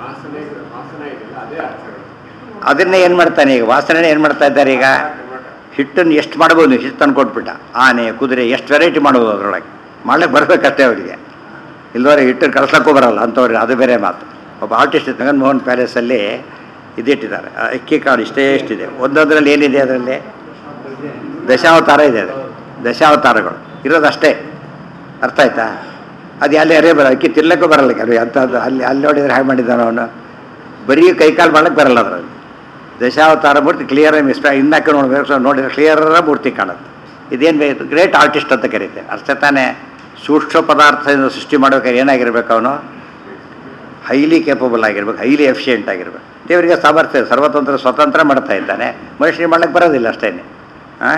ಅದನ್ನೇ ಏನು ಮಾಡ್ತಾನೆ ಈಗ? ವಾಸನೆ ಏನು ಮಾಡ್ತಾ ಇದ್ದಾರೆ ಈಗ? ಹಿಟ್ಟನ್ನು ಎಷ್ಟು ಮಾಡ್ಬೋದು ನೀವು ಹಿಟ್ಟು ತಂದು ಕೊಟ್ಬಿಟ್ಟ ಆನೆ ಕುದುರೆ ಎಷ್ಟು ವೆರೈಟಿ ಮಾಡ್ಬೋದು ಅದರೊಳಗೆ ಮಾಡ್ಲಿಕ್ಕೆ ಬರಬೇಕಷ್ಟೇ ಅವರಿಗೆ ಇಲ್ಲವರೆ ಹಿಟ್ಟನ್ನು ಕಳ್ಸೋಕ್ಕೂ ಬರೋಲ್ಲ ಅಂಥವ್ರಿಗೆ ಅದು ಬೇರೆ ಮಾತು. ಒಬ್ಬ ಆರ್ಟಿಸ್ಟ್ ಜಗನ್ ಮೋಹನ್ ಪ್ಯಾಲೇಸಲ್ಲಿ ಇದಿಟ್ಟಿದ್ದಾರೆ ಅಕ್ಕಿ ಕಾಳು ಇಷ್ಟೇ ಎಷ್ಟಿದೆ ಒಂದೊಂದರಲ್ಲಿ ಏನಿದೆ ಅದರಲ್ಲಿ ದಶಾವತಾರ ಇದೆ ಅದು ದಶಾವತಾರಗಳು ಇರೋದಷ್ಟೇ ಅರ್ಥ ಆಯ್ತಾ ಅದು ಅಲ್ಲಿ ಅರೇ ಬರ ಅಕ್ಕಿ ತಿರ್ಲಕ್ಕೂ ಬರಲ್ಲ ಕೆಲವು ಅಂಥದ್ದು ಅಲ್ಲಿ ಅಲ್ಲಿ ನೋಡಿದರೆ ಹಾಗೆ ಮಾಡಿದ್ದಾನೆ ಅವನು ಬರೀ ಕೈಕಾಲು ಮಾಡೋಕ್ಕೆ ಬರಲ್ಲ ಅದರಲ್ಲಿ ದಶಾವತಾರ ಮೂರ್ತಿ ಕ್ಲಿಯರ್ ಮಿಸ್ಟ ಇನ್ನಕ್ಕೆ ನೋಡ್ಬೇಕು ನೋಡಿದ್ರೆ ಕ್ಲಿಯರ ಮೂರ್ತಿ ಕಾಣುತ್ತೆ ಇದೇನು ಬೇಕು ಗ್ರೇಟ್ ಆರ್ಟಿಸ್ಟ್ ಅಂತ ಕರೀತಾರೆ ಅಷ್ಟೇ ತಾನೇ ಸೂಕ್ಷ್ಮ ಪದಾರ್ಥದಿಂದ ಸೃಷ್ಟಿ ಮಾಡ್ಬೇಕಾದ್ರೆ ಏನಾಗಿರ್ಬೇಕು ಅವನು ಹೈಲಿ ಕೇಪಬಲ್ ಆಗಿರ್ಬೇಕು ಹೈಲಿ ಎಫಿಷಿಯೆಂಟ್ ಆಗಿರ್ಬೇಕು ದೇವರಿಗೆ ಸಾಮರ್ಥ್ಯ ಸರ್ವತಂತ್ರ ಸ್ವತಂತ್ರ ಮಾಡ್ತಾ ಇದ್ದಾನೆ ಮನುಷ್ಯನಿಗೆ ಮಾಡ್ಲಿಕ್ಕೆ ಬರೋದಿಲ್ಲ ಅಷ್ಟೇ ಹಾಂ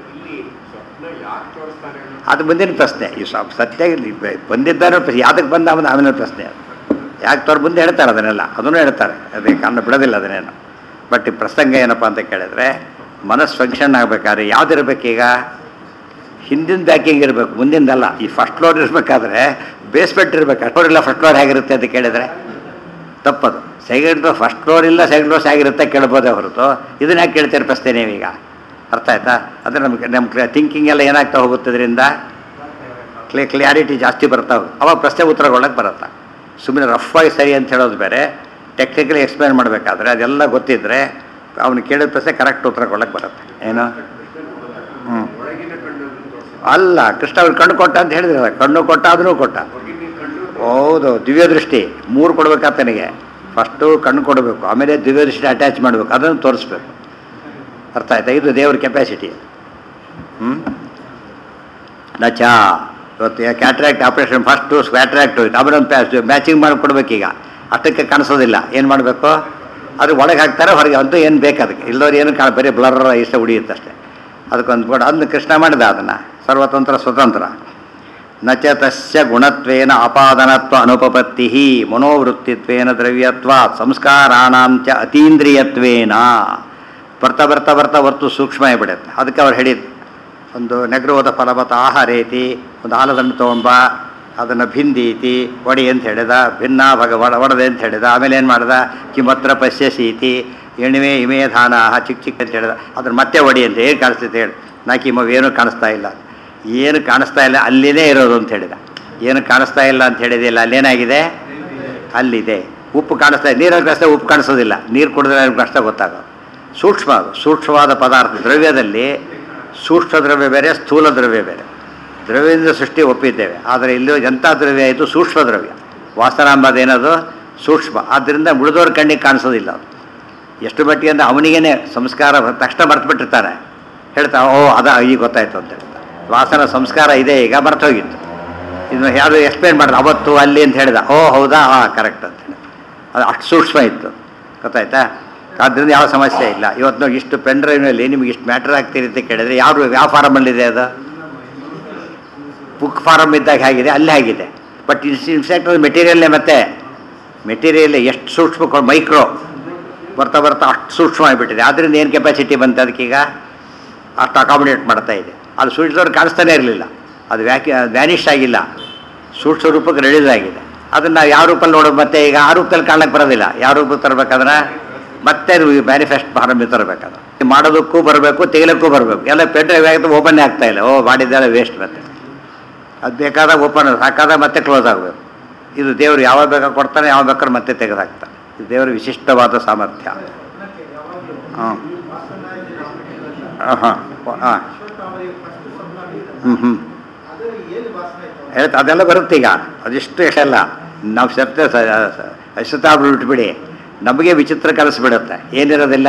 ಅದು ಮುಂದಿನ ಪ್ರಶ್ನೆ ಈ ಸತ್ಯ ಬಂದಿದ್ದಾರೋ ಯಾವ್ದಕ್ಕೆ ಬಂದ ಆಮೇಲೆ ಆಮೇಲೆ ಪ್ರಶ್ನೆ ಅದು ಯಾಕೆ ತೋರು ಮುಂದೆ ಹೇಳ್ತಾರೆ ಅದನ್ನೆಲ್ಲ ಅದನ್ನು ಹೇಳ್ತಾರೆ ಅದೇ ಕಾರಣ ಬಿಡೋದಿಲ್ಲ ಅದನ್ನೇನು. ಬಟ್ ಈ ಪ್ರಸಂಗ ಏನಪ್ಪ ಅಂತ ಕೇಳಿದ್ರೆ ಮನಸ್ಸು ಫಂಕ್ಷನ್ ಆಗಬೇಕಾದ್ರೆ ಯಾವುದಿರ್ಬೇಕೀಗ ಹಿಂದಿನ ಬ್ಯಾಕಿಂಗ್ ಇರಬೇಕು ಮುಂದಿಂದಲ್ಲ. ಈ ಫಸ್ಟ್ ಫ್ಲೋರ್ ಇರಬೇಕಾದ್ರೆ ಬೇಸ್ಮೆಂಟ್ ಇರಬೇಕು ಫ್ಲೋರ್ ಇಲ್ಲ ಫಸ್ಟ್ ಫ್ಲೋರ್ ಹೇಗಿರುತ್ತೆ ಅಂತ ಕೇಳಿದರೆ ತಪ್ಪದು. ಸೆಕೆಂಡ್ ಫ್ಲೋರ್ ಫಸ್ಟ್ ಫ್ಲೋರ್ ಇಲ್ಲ ಸೆಕೆಂಡ್ ಫ್ಲೋರ್ಸ್ ಹೇಗಿರುತ್ತೆ ಕೇಳ್ಬೋದೇ ಹೊರತು ಇದನ್ನ ಯಾಕೆ ಕೇಳ್ತೀರಿ ಪ್ರಶ್ನೆ ನೀವೀಗ ಅರ್ಥ ಆಯ್ತಾ. ಅಂದರೆ ನಮ್ಗೆ ನಮ್ಮ ಥಿಂಕಿಂಗ್ ಎಲ್ಲ ಏನಾಗ್ತಾ ಹೋಗುತ್ತೆ ಇದರಿಂದ ಕ್ಲೇ ಕ್ಲಿಯಾರಿಟಿ ಜಾಸ್ತಿ ಬರ್ತಾ ಹೋಗುತ್ತೆ ಅವಾಗ ಪ್ರಶ್ನೆ ಉತ್ತರಗೊಳ್ಳಕ್ಕೆ ಬರುತ್ತೆ. ಸುಮ್ಮನೆ ರಫ್ ಆಗಿ ಸರಿ ಅಂತ ಹೇಳೋದು ಬೇರೆ ಟೆಕ್ನಿಕಲಿ ಎಕ್ಸ್ಪ್ಲೇನ್ ಮಾಡಬೇಕಾದ್ರೆ ಅದೆಲ್ಲ ಗೊತ್ತಿದ್ದರೆ ಅವನು ಕೇಳಿದ ಪ್ರಶ್ನೆ ಕರೆಕ್ಟ್ ಉತ್ತರ ಕೊಡೋಕ್ಕೆ ಬರುತ್ತೆ. ಏನು ಹ್ಞೂ ಅಲ್ಲ ಕೃಷ್ಣ ಅವ್ರು ಕಣ್ಣು ಕೊಟ್ಟ ಅಂತ ಹೇಳಿದ್ರಲ್ಲ ಕಣ್ಣು ಕೊಟ್ಟ ಅದನ್ನೂ ಕೊಟ್ಟ ಹೌದು ದಿವ್ಯ ದೃಷ್ಟಿ ಮೂರು ಕೊಡ್ಬೇಕಾತನಿಗೆ ಫಸ್ಟು ಕಣ್ಣು ಕೊಡಬೇಕು ಆಮೇಲೆ ದಿವ್ಯ ದೃಷ್ಟಿ ಅಟ್ಯಾಚ್ ಮಾಡಬೇಕು ಅದನ್ನು ತೋರಿಸ್ಬೇಕು ಅರ್ಥ ಆಯ್ತಾ. ಇದು ದೇವ್ರ ಕೆಪಾಸಿಟಿ. ಹ್ಞೂ ನಚ ಇವತ್ತು ಕ್ಯಾಟ್ರಾಕ್ಟ್ ಆಪ್ರೇಷನ್ ಫಸ್ಟು ಕ್ಯಾಟ್ರಾಕ್ಟ್ ಹೋಯ್ತು ಆಮೇಲೆ ಒಂದು ಪ್ಯಾ ಮ್ಯಾಚಿಂಗ್ ಮಾಡಿ ಕೊಡಬೇಕೀಗ ಅಷ್ಟಕ್ಕೆ ಕಾಣಿಸೋದಿಲ್ಲ ಏನು ಮಾಡಬೇಕು ಅದು ಒಳಗೆ ಹಾಕ್ತಾರೆ ಹೊರಗೆ ಅಂತೂ ಏನು ಬೇಕು ಅದಕ್ಕೆ ಇಲ್ಲದವ್ರು ಏನು ಕಾಣ ಬರೀ ಬ್ಲರ್ ಇಷ್ಟ ಉಳಿಯುತ್ತೆ ಅಷ್ಟೇ ಅದಕ್ಕೊಂದು ಕೂಡ ಅದನ್ನು ಕೃಷ್ಣ ಮಾಡಿದ ಅದನ್ನು ಸರ್ವತಂತ್ರ ಸ್ವತಂತ್ರ. ನಚ ತಸ್ಯ ಗುಣತ್ವೇನ ಆಪಾದನತ್ವ ಅನುಪಪತ್ತಿ ಮನೋವೃತ್ತಿತ್ವೇನ ದ್ರವ್ಯತ್ವ ಸಂಸ್ಕಾರಾಣಾಂಚ ಅತೀಂದ್ರಿಯತ್ವೇನ ಬರ್ತಾ ಬರ್ತಾ ಬರ್ತಾ ಹೊರ್ತು ಸೂಕ್ಷ್ಮ ಆಗಿಬಿಡುತ್ತೆ. ಅದಕ್ಕೆ ಅವ್ರು ಹೇಳಿದ್ದು ಒಂದು ನೆಗ್ರೋದ ಫಲವತ ಆಹಾರೇತಿ ಒಂದು ಆಲದನ್ನು ತೊಗೊಂಬ ಅದನ್ನು ಭಿಂದೀತಿ ಒಡಿ ಅಂತ ಹೇಳಿದ ಭಿನ್ನ ಭಗ ಒಡ ಒಡದೆ ಅಂತ ಹೇಳಿದ ಆಮೇಲೆ ಏನು ಮಾಡ್ದ ಕಿಮತ್ರ ಪಶ್ಯಸೀತಿ ಎಣಿವೆ ಇಮೆ ಧಾನ ಚಿಕ್ಕ ಚಿಕ್ಕ ಅಂತ ಹೇಳಿದ ಅದನ್ನು ಮತ್ತೆ ಒಡಿ ಅಂತ ಏನು ಕಾಣಿಸ್ತೈತೆ ಹೇಳಿ ನಾಕಿ ಮಗು ಏನೂ ಕಾಣಿಸ್ತಾ ಇಲ್ಲ ಏನು ಕಾಣಿಸ್ತಾ ಇಲ್ಲ ಅಲ್ಲಿನೇ ಇರೋದು ಅಂತ ಹೇಳಿದ. ಏನು ಕಾಣಿಸ್ತಾ ಇಲ್ಲ ಅಂತ ಹೇಳಿದಿಲ್ಲ ಅಲ್ಲೇನಾಗಿದೆ ಅಲ್ಲಿದೆ. ಉಪ್ಪು ಕಾಣಿಸ್ತಾ ಇದೆ ನೀರಲ್ಲಿ ಕಷ್ಟ ಉಪ್ಪು ಕಾಣಿಸೋದಿಲ್ಲ ನೀರು ಕುಡಿದ್ರೆ ಕಷ್ಟ ಗೊತ್ತಾಗೋದು. ಸೂಕ್ಷ್ಮ ಅದು ಸೂಕ್ಷ್ಮವಾದ ಪದಾರ್ಥ ದ್ರವ್ಯದಲ್ಲಿ ಸೂಕ್ಷ್ಮ ದ್ರವ್ಯ ಬೇರೆ ಸ್ಥೂಲ ದ್ರವ್ಯ ಬೇರೆ. ದ್ರವ್ಯದಿಂದ ಸೃಷ್ಟಿ ಒಪ್ಪಿದ್ದೇವೆ ಆದರೆ ಇಲ್ಲಿ ಎಂಥ ದ್ರವ್ಯ ಆಯಿತು ಸೂಕ್ಷ್ಮ ದ್ರವ್ಯ ವಾಸನ ಅಂಬದೇನದು ಸೂಕ್ಷ್ಮ ಆದ್ದರಿಂದ ಉಳಿದವ್ರ ಕಣ್ಣಿಗೆ ಕಾಣಿಸೋದಿಲ್ಲ ಅದು. ಎಷ್ಟು ಮಟ್ಟಿಗೆ ಅಂದರೆ ಅವನಿಗೇನೆ ಸಂಸ್ಕಾರ ತಕ್ಷಣ ಮರ್ತುಬಿಟ್ಟಿರ್ತಾನೆ ಹೇಳ್ತಾ ಓ ಅದ ಈಗ ಗೊತ್ತಾಯ್ತು ಅಂತ ಹೇಳ್ತಾ ವಾಸನ ಸಂಸ್ಕಾರ ಇದೆ ಈಗ ಮರ್ತೋಗಿತ್ತು ಇದನ್ನು ಯಾರು ಎಕ್ಸ್ಪ್ಲೇನ್ ಮಾಡಿದ ಅವತ್ತು ಅಲ್ಲಿ ಅಂತ ಹೇಳಿದ ಓ ಹೌದಾ ಹಾಂ ಕರೆಕ್ಟ್ ಅಂತ ಹೇಳಿ ಅದು ಅಷ್ಟು ಸೂಕ್ಷ್ಮ ಇತ್ತು ಗೊತ್ತಾಯ್ತಾ. ಆದ್ದರಿಂದ ಯಾವ ಸಮಸ್ಯೆ ಇಲ್ಲ. ಇವತ್ತು ನಾವು ಇಷ್ಟು ಪೆನ್ ಡ್ರೈವ್ನಲ್ಲಿ ನಿಮ್ಗೆ ಇಷ್ಟು ಮ್ಯಾಟ್ರ್ ಆಗ್ತೀರಿ ಅಂತ ಕೇಳಿದರೆ ಯಾರು ಯಾವ ಫಾರಮಲ್ಲಿದೆ ಅದು ಬುಕ್ ಫಾರಮ್ ಇದ್ದಾಗ ಹೇಗಿದೆ ಅಲ್ಲಿ ಆಗಿದೆ. ಬಟ್ ಇನ್ಸ್ ಇನ್ಫ್ಯಾಕ್ಟ್ ಅದು ಮೆಟೀರಿಯಲ್ಲೇ ಮತ್ತೆ ಮೆಟೀರಿಯಲ್ಲೇ ಎಷ್ಟು ಸೂಕ್ಷ್ಮ ಮೈಕ್ರೋ ಬರ್ತಾ ಬರ್ತಾ ಅಷ್ಟು ಸೂಕ್ಷ್ಮ ಆಗಿಬಿಟ್ಟಿದೆ. ಆದ್ದರಿಂದ ಏನು ಕೆಪಾಸಿಟಿ ಬಂತು ಅದಕ್ಕೀಗ ಅಷ್ಟು ಅಕಾಮಿಡೇಟ್ ಮಾಡ್ತಾ ಇದೆ. ಅದು ಸೂಕ್ಷ್ಮವ್ರು ಕಾಣಿಸ್ತಾನೆ ಇರಲಿಲ್ಲ ಅದು ವ್ಯಾಕಿ ವ್ಯಾನಿಷ್ ಆಗಿಲ್ಲ ಸೂಕ್ಷ್ಮ ರೂಪಕ್ಕೆ ರಿಲೀಸ್ ಆಗಿದೆ. ಅದನ್ನು ಯಾವ ರೂಪಲ್ಲಿ ನೋಡೋದು ಮತ್ತೆ ಈಗ ಆ ರೂಪದಲ್ಲಿ ಕಾಣಕ್ಕೆ ಬರೋದಿಲ್ಲ ಯಾವ ರೂಪಕ್ಕೆ ತರಬೇಕಾದ್ರೆ ಮತ್ತೆ ಮ್ಯಾನಿಫೆಸ್ಟ್ ಪ್ರಾರಂಭ ತರಬೇಕಾದ್ರೆ ಮಾಡೋದಕ್ಕೂ ಬರಬೇಕು ತೆಗಿಲಕ್ಕೂ ಬರಬೇಕು ಎಲ್ಲ ಪೆನ್ ಡ್ರೈವ್ ಆಗಿತ್ತು ಓಪನ್ನೇ ಆಗ್ತಾ ಇಲ್ಲ ಓ ಮಾಡಿದ್ದೆಲ್ಲ ವೇಸ್ಟ್ ಮತ್ತೆ ಅದು ಬೇಕಾದಾಗ ಓಪನ್ ಸಾಕಾದಾಗ ಮತ್ತೆ ಕ್ಲೋಸ್ ಆಗಬೇಕು. ಇದು ದೇವರು ಯಾವಾಗ ಬೇಕಾ ಕೊಡ್ತಾನೆ ಯಾವಾಗ ಬೇಕಾದ್ರೆ ಮತ್ತೆ ತೆಗೆದಾಕ್ತಾನೆ. ಇದು ದೇವರ ವಿಶಿಷ್ಟವಾದ ಸಾಮರ್ಥ್ಯ. ಹಾಂ ಹಾಂ ಹಾಂ ಹ್ಞೂ ಹ್ಞೂ ಹೇಳ್ತಾ ಅದೆಲ್ಲ ಬರುತ್ತೆ ಈಗ ಅದಿಷ್ಟು ಎಷ್ಟೆಲ್ಲ ನಾವು ಸತ್ಯ ಅಶ್ವತಾಬ್ರು ಬಿಟ್ಬಿಡಿ ನಮಗೆ ವಿಚಿತ್ರ ಕಲಿಸ್ಬಿಡುತ್ತೆ ಏನಿರೋದಿಲ್ಲ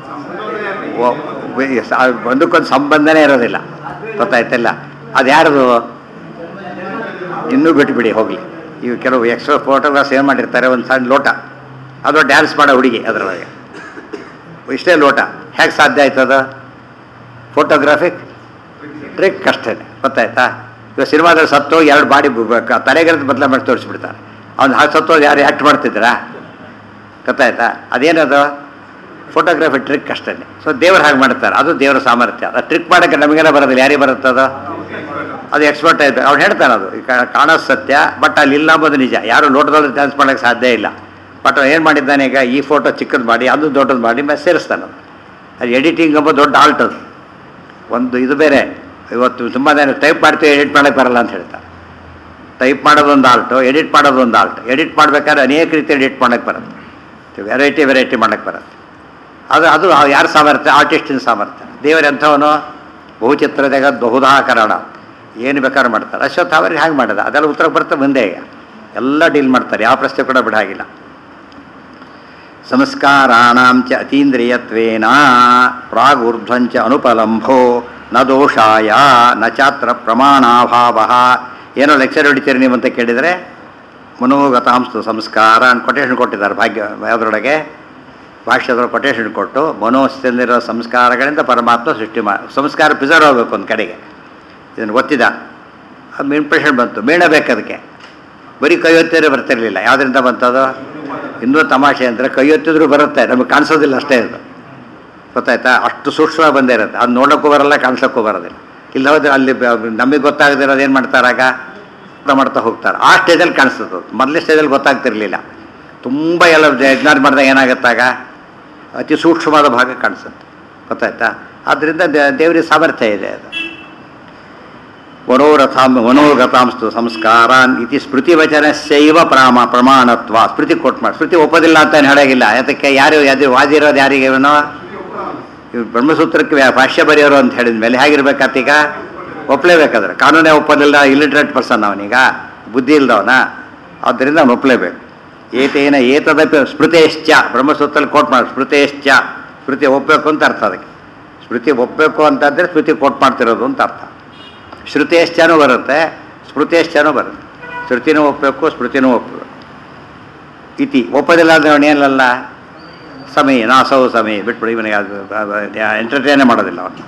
ಒಂದಕ್ಕೊಂದು ಸಂಬಂಧನೇ ಇರೋದಿಲ್ಲ ಗೊತ್ತಾಯ್ತಲ್ಲ. ಅದು ಯಾರದು ಇನ್ನೂ ಬಿಟ್ಬಿಡಿ ಹೋಗಲಿ. ಇವು ಕೆಲವು ಎಕ್ಸ್ಟ್ರಾ ಫೋಟೋಗ್ರಾಫ್ಸ್ ಏನು ಮಾಡಿರ್ತಾರೆ ಒಂದು ಸಣ್ಣ ಲೋಟ ಅದು ಡ್ಯಾನ್ಸ್ ಮಾಡೋ ಹುಡುಗಿ ಅದರೊಳಗೆ ಇಷ್ಟೇ ಲೋಟ ಹೇಗೆ ಸಾಧ್ಯ ಆಯ್ತದ ಫೋಟೋಗ್ರಾಫಿಕ್ ಟ್ರಿಕ್ ಅಷ್ಟೇ ಗೊತ್ತಾಯ್ತಾ. ಇವಾಗ ಸಿನಿಮಾದಲ್ಲಿ ಸತ್ತು ಎರಡು ಬಾಡಿ ತಲೆಗೆರೆದು ಬದಲ ಮಾಡಿ ತೋರಿಸ್ಬಿಡ್ತಾರೆ ಅವ್ನು ಹಾಗೆ ಸತ್ತು ಯಾರು ಆ್ಯಕ್ಟ್ ಮಾಡ್ತಿದ್ದೀರಾ ಗೊತ್ತಾಯ್ತಾ. ಅದೇನದು ಫೋಟೋಗ್ರಫಿ ಟ್ರಿಕ್ ಅಷ್ಟೇ. ಸೊ ದೇವರು ಹಾಗೆ ಮಾಡ್ತಾರೆ ಅದು ದೇವರ ಸಾಮರ್ಥ್ಯ. ಅದು ಟ್ರಿಕ್ ಮಾಡೋಕ್ಕೆ ನಮಗೆಲ್ಲ ಬರೋದಿಲ್ಲ ಯಾರಿಗೆ ಬರುತ್ತದ ಅದು ಎಕ್ಸ್ಪರ್ಟ್ ಆಯಿತು ಅವ್ನು ಹೇಳ್ತಾನೆ ಅದು ಕಾಣೋ ಸತ್ಯ ಬಟ್ ಅಲ್ಲಿ ಇಲ್ಲ ಅಂಬೋದು ನಿಜ. ಯಾರು ಲೋಟದಲ್ಲಿ ಡ್ಯಾನ್ಸ್ ಮಾಡೋಕ್ಕೆ ಸಾಧ್ಯ ಇಲ್ಲ. ಬಟ್ ಏನು ಮಾಡಿದ್ದಾನೆ ಈಗ ಈ ಫೋಟೋ ಚಿಕ್ಕದು ಮಾಡಿ ಅದು ದೊಡ್ಡದು ಮಾಡಿ ಮತ್ತೆ ಸೇರಿಸ್ತಾನೆ ಅದು ಅದು ಎಡಿಟಿಂಗ್ ಎಂಬ ದೊಡ್ಡ ಆಲ್ಟ್ ಅದು ಒಂದು ಇದು ಬೇರೆ. ಇವತ್ತು ತುಂಬ ಜನ ಟೈಪ್ ಮಾಡ್ತೀವಿ ಎಡಿಟ್ ಮಾಡೋಕ್ಕೆ ಬರಲ್ಲ ಅಂತ ಹೇಳ್ತಾರೆ. ಟೈಪ್ ಮಾಡೋದೊಂದು ಆಲ್ಟು, ಎಡಿಟ್ ಮಾಡೋದೊಂದು ಆಲ್ಟು. ಎಡಿಟ್ ಮಾಡ್ಬೇಕಾದ್ರೆ ಅನೇಕ ರೀತಿ ಎಡಿಟ್ ಮಾಡೋಕ್ಕೆ ಬರುತ್ತೆ, ವೆರೈಟಿ ವೆರೈಟಿ ಮಾಡೋಕ್ಕೆ ಬರುತ್ತೆ. ಅದು ಅದು ಯಾರ ಸಾಮರ್ಥ್ಯ? ಆರ್ಟಿಸ್ಟಿನ ಸಾಮರ್ಥ್ಯ. ದೇವರೆಂಥವನು ಬಹುಚಿತ್ರ ಜಗತ್ ಬಹುಧಾಕರಣ, ಏನು ಬೇಕಾದ್ರೂ ಮಾಡ್ತಾರೆ. ಅಶ್ವತ್ಥ ಅವ್ರಿಗೆ ಹಾಗೆ ಮಾಡೋದು, ಅದೆಲ್ಲ ಉತ್ತರ ಬರುತ್ತೆ ಮುಂದೆ. ಈಗ ಎಲ್ಲ ಡೀಲ್ ಮಾಡ್ತಾರೆ, ಯಾವ ಪ್ರಶ್ನೆ ಕೂಡ ಬಿಡಾಗಿಲ್ಲ. ಸಂಸ್ಕಾರಾಣಾಂಚ ಅತೀಂದ್ರಿಯತ್ವೇನ ಪ್ರಾಗೂರ್ಧ್ವಂಚ ಅನುಪಲಂಭೋ ನ ದೋಷಾಯ ನ ಚಾತ್ರ ಪ್ರಮಾಣಾಭಾವ. ಏನೋ ಲೆಕ್ಚರ್ ಹೊಡಿತೀರಿ ನೀವು ಅಂತ ಕೇಳಿದರೆ ಮನೋಗತಾಂಸ್ತು ಸಂಸ್ಕಾರ ಅಂತ ಕೊಟೇಶನ್ ಕೊಟ್ಟಿದ್ದಾರೆ. ಭಾಗ್ಯ ಯಾವುದ್ರೊಳಗೆ ಭಾಷ್ಯದೊಳಗೆ ಕೊಟೇಶನ್ ಕೊಟ್ಟು ಮನೋಸ್ಥಿತಿರೋ ಸಂಸ್ಕಾರಗಳಿಂದ ಪರಮಾತ್ಮ ಸೃಷ್ಟಿ ಮಾ ಸಂಸ್ಕಾರ ಪ್ರಿಸರ್ವ್ ಆಗಬೇಕು ಒಂದು ಕಡೆಗೆ. ಇದನ್ನು ಗೊತ್ತಿದ್ದ, ಅದು ಇಂಪ್ರೆಷನ್ ಬಂತು, ಮೇಣಬೇಕು ಅದಕ್ಕೆ. ಬರೀ ಕೈ ಹೊತ್ತಿದ್ರೆ ಬರ್ತಿರಲಿಲ್ಲ. ಯಾವುದರಿಂದ ಬಂತದು? ಇನ್ನೂ ತಮಾಷೆ ಅಂದರೆ ಕೈ ಹೊತ್ತಿದ್ರು ಬರುತ್ತೆ, ನಮಗೆ ಕಾಣಿಸೋದಿಲ್ಲ ಅಷ್ಟೇ. ಅದು ಗೊತ್ತಾಯ್ತಾ? ಅಷ್ಟು ಸೂಕ್ಷ್ಮ ಬಂದೇ ಇರುತ್ತೆ. ಅದು ನೋಡೋಕ್ಕೂ ಬರಲ್ಲ, ಕಾಣಿಸೋಕ್ಕೂ ಬರೋದಿಲ್ಲ. ಇಲ್ಲ ಹೋದ್ರೆ ಅಲ್ಲಿ ನಮಗೆ ಗೊತ್ತಾಗದಿರೋದು ಏನು ಮಾಡ್ತಾರಾಗ ಮಾಡ್ತಾ ಹೋಗ್ತಾರೆ. ಆ ಸ್ಟೇಜಲ್ಲಿ ಕಾಣಿಸ್ತದೆ. ಮೊದಲೇ ಸ್ಟೇಜಲ್ಲಿ ಗೊತ್ತಾಗ್ತಿರ್ಲಿಲ್ಲ. ತುಂಬ ಎಲ್ಲ ಯಜ್ಞಾನ ಮಾಡಿದಾಗ ಏನಾಗುತ್ತಾಗ ಅತಿ ಸೂಕ್ಷ್ಮವಾದ ಭಾಗ ಕಾಣಿಸುತ್ತೆ. ಗೊತ್ತಾಯ್ತಾ? ಆದ್ದರಿಂದ ದೇವರಿಗೆ ಸಾಮರ್ಥ್ಯ ಇದೆ. ಅದು ಮನೋರಥಾಂ ಮನೋಗತಾಂಸ್ತು ಸಂಸ್ಕಾರಾನ್ ಇತಿ ಸ್ಮೃತಿವಚನಸ್ಯೈವ ಪ್ರಾಮ ಪ್ರಮಾಣತ್ವ. ಸ್ಮೃತಿ ಕೊಟ್ಟು ಮಾಡಿ, ಸ್ಮೃತಿ ಒಪ್ಪೋದಿಲ್ಲ ಅಂತ ಹೇಳಾಗಿಲ್ಲ. ಅದಕ್ಕೆ ಯಾರು ಯಾರು ವಾದಿರೋದು ಯಾರಿಗೆ? ಇವನು ಬ್ರಹ್ಮಸೂತ್ರಕ್ಕೆ ಭಾಷ್ಯ ಬರೆಯೋರು ಅಂತ ಹೇಳಿದ ಮೇಲೆ ಹೇಗಿರ್ಬೇಕಾತೀಗ? ಒಪ್ಪಲೇಬೇಕಾದ್ರೆ. ಕಾನೂನೇ ಒಪ್ಪೋದಿಲ್ಲ, ಇಲ್ಲಿಟ್ರೇಟ್ ಪರ್ಸನ್ ಅವನೀಗ, ಬುದ್ಧಿ ಇಲ್ದವನ. ಆದ್ದರಿಂದ ಅವನು ಒಪ್ಪಲೇಬೇಕು. ಏತೇನ ಏತದಪಿ ಸ್ಮೃತೇಶ್ಚ, ಬ್ರಹ್ಮಸೂತ್ರದಲ್ಲಿ ಕೋಟ್ ಮಾಡಿ ಸ್ಮೃತೇಶ್ಚ, ಸ್ಮೃತಿ ಒಪ್ಪಬೇಕು ಅಂತ ಅರ್ಥ. ಅದಕ್ಕೆ ಸ್ಮೃತಿ ಒಪ್ಪಬೇಕು ಅಂತಂದರೆ ಸ್ಮೃತಿ ಕೋಟ್ ಮಾಡ್ತಿರೋದು ಅಂತ ಅರ್ಥ. ಶ್ರುತೇಶ್ಚನೂ ಬರುತ್ತೆ, ಸ್ಮೃತೇಶ್ಚನೂ ಬರುತ್ತೆ. ಶ್ರುತಿನೂ ಒಪ್ಪಬೇಕು, ಸ್ಮೃತಿನೂ ಒಪ್ಪಬೇಕು. ಇತಿ ಒಪ್ಪೋದಿಲ್ಲ ಅಂದರೆ ಅವನೇನಲ್ಲ ಸಮಯ ನಾಸೌ ಸಮಯ ಬಿಟ್ಬಿಡಿ, ಇವನಿಗೆ ಅದು ಎಂಟರ್ಟೈನೇ ಮಾಡೋದಿಲ್ಲ ಅವನು.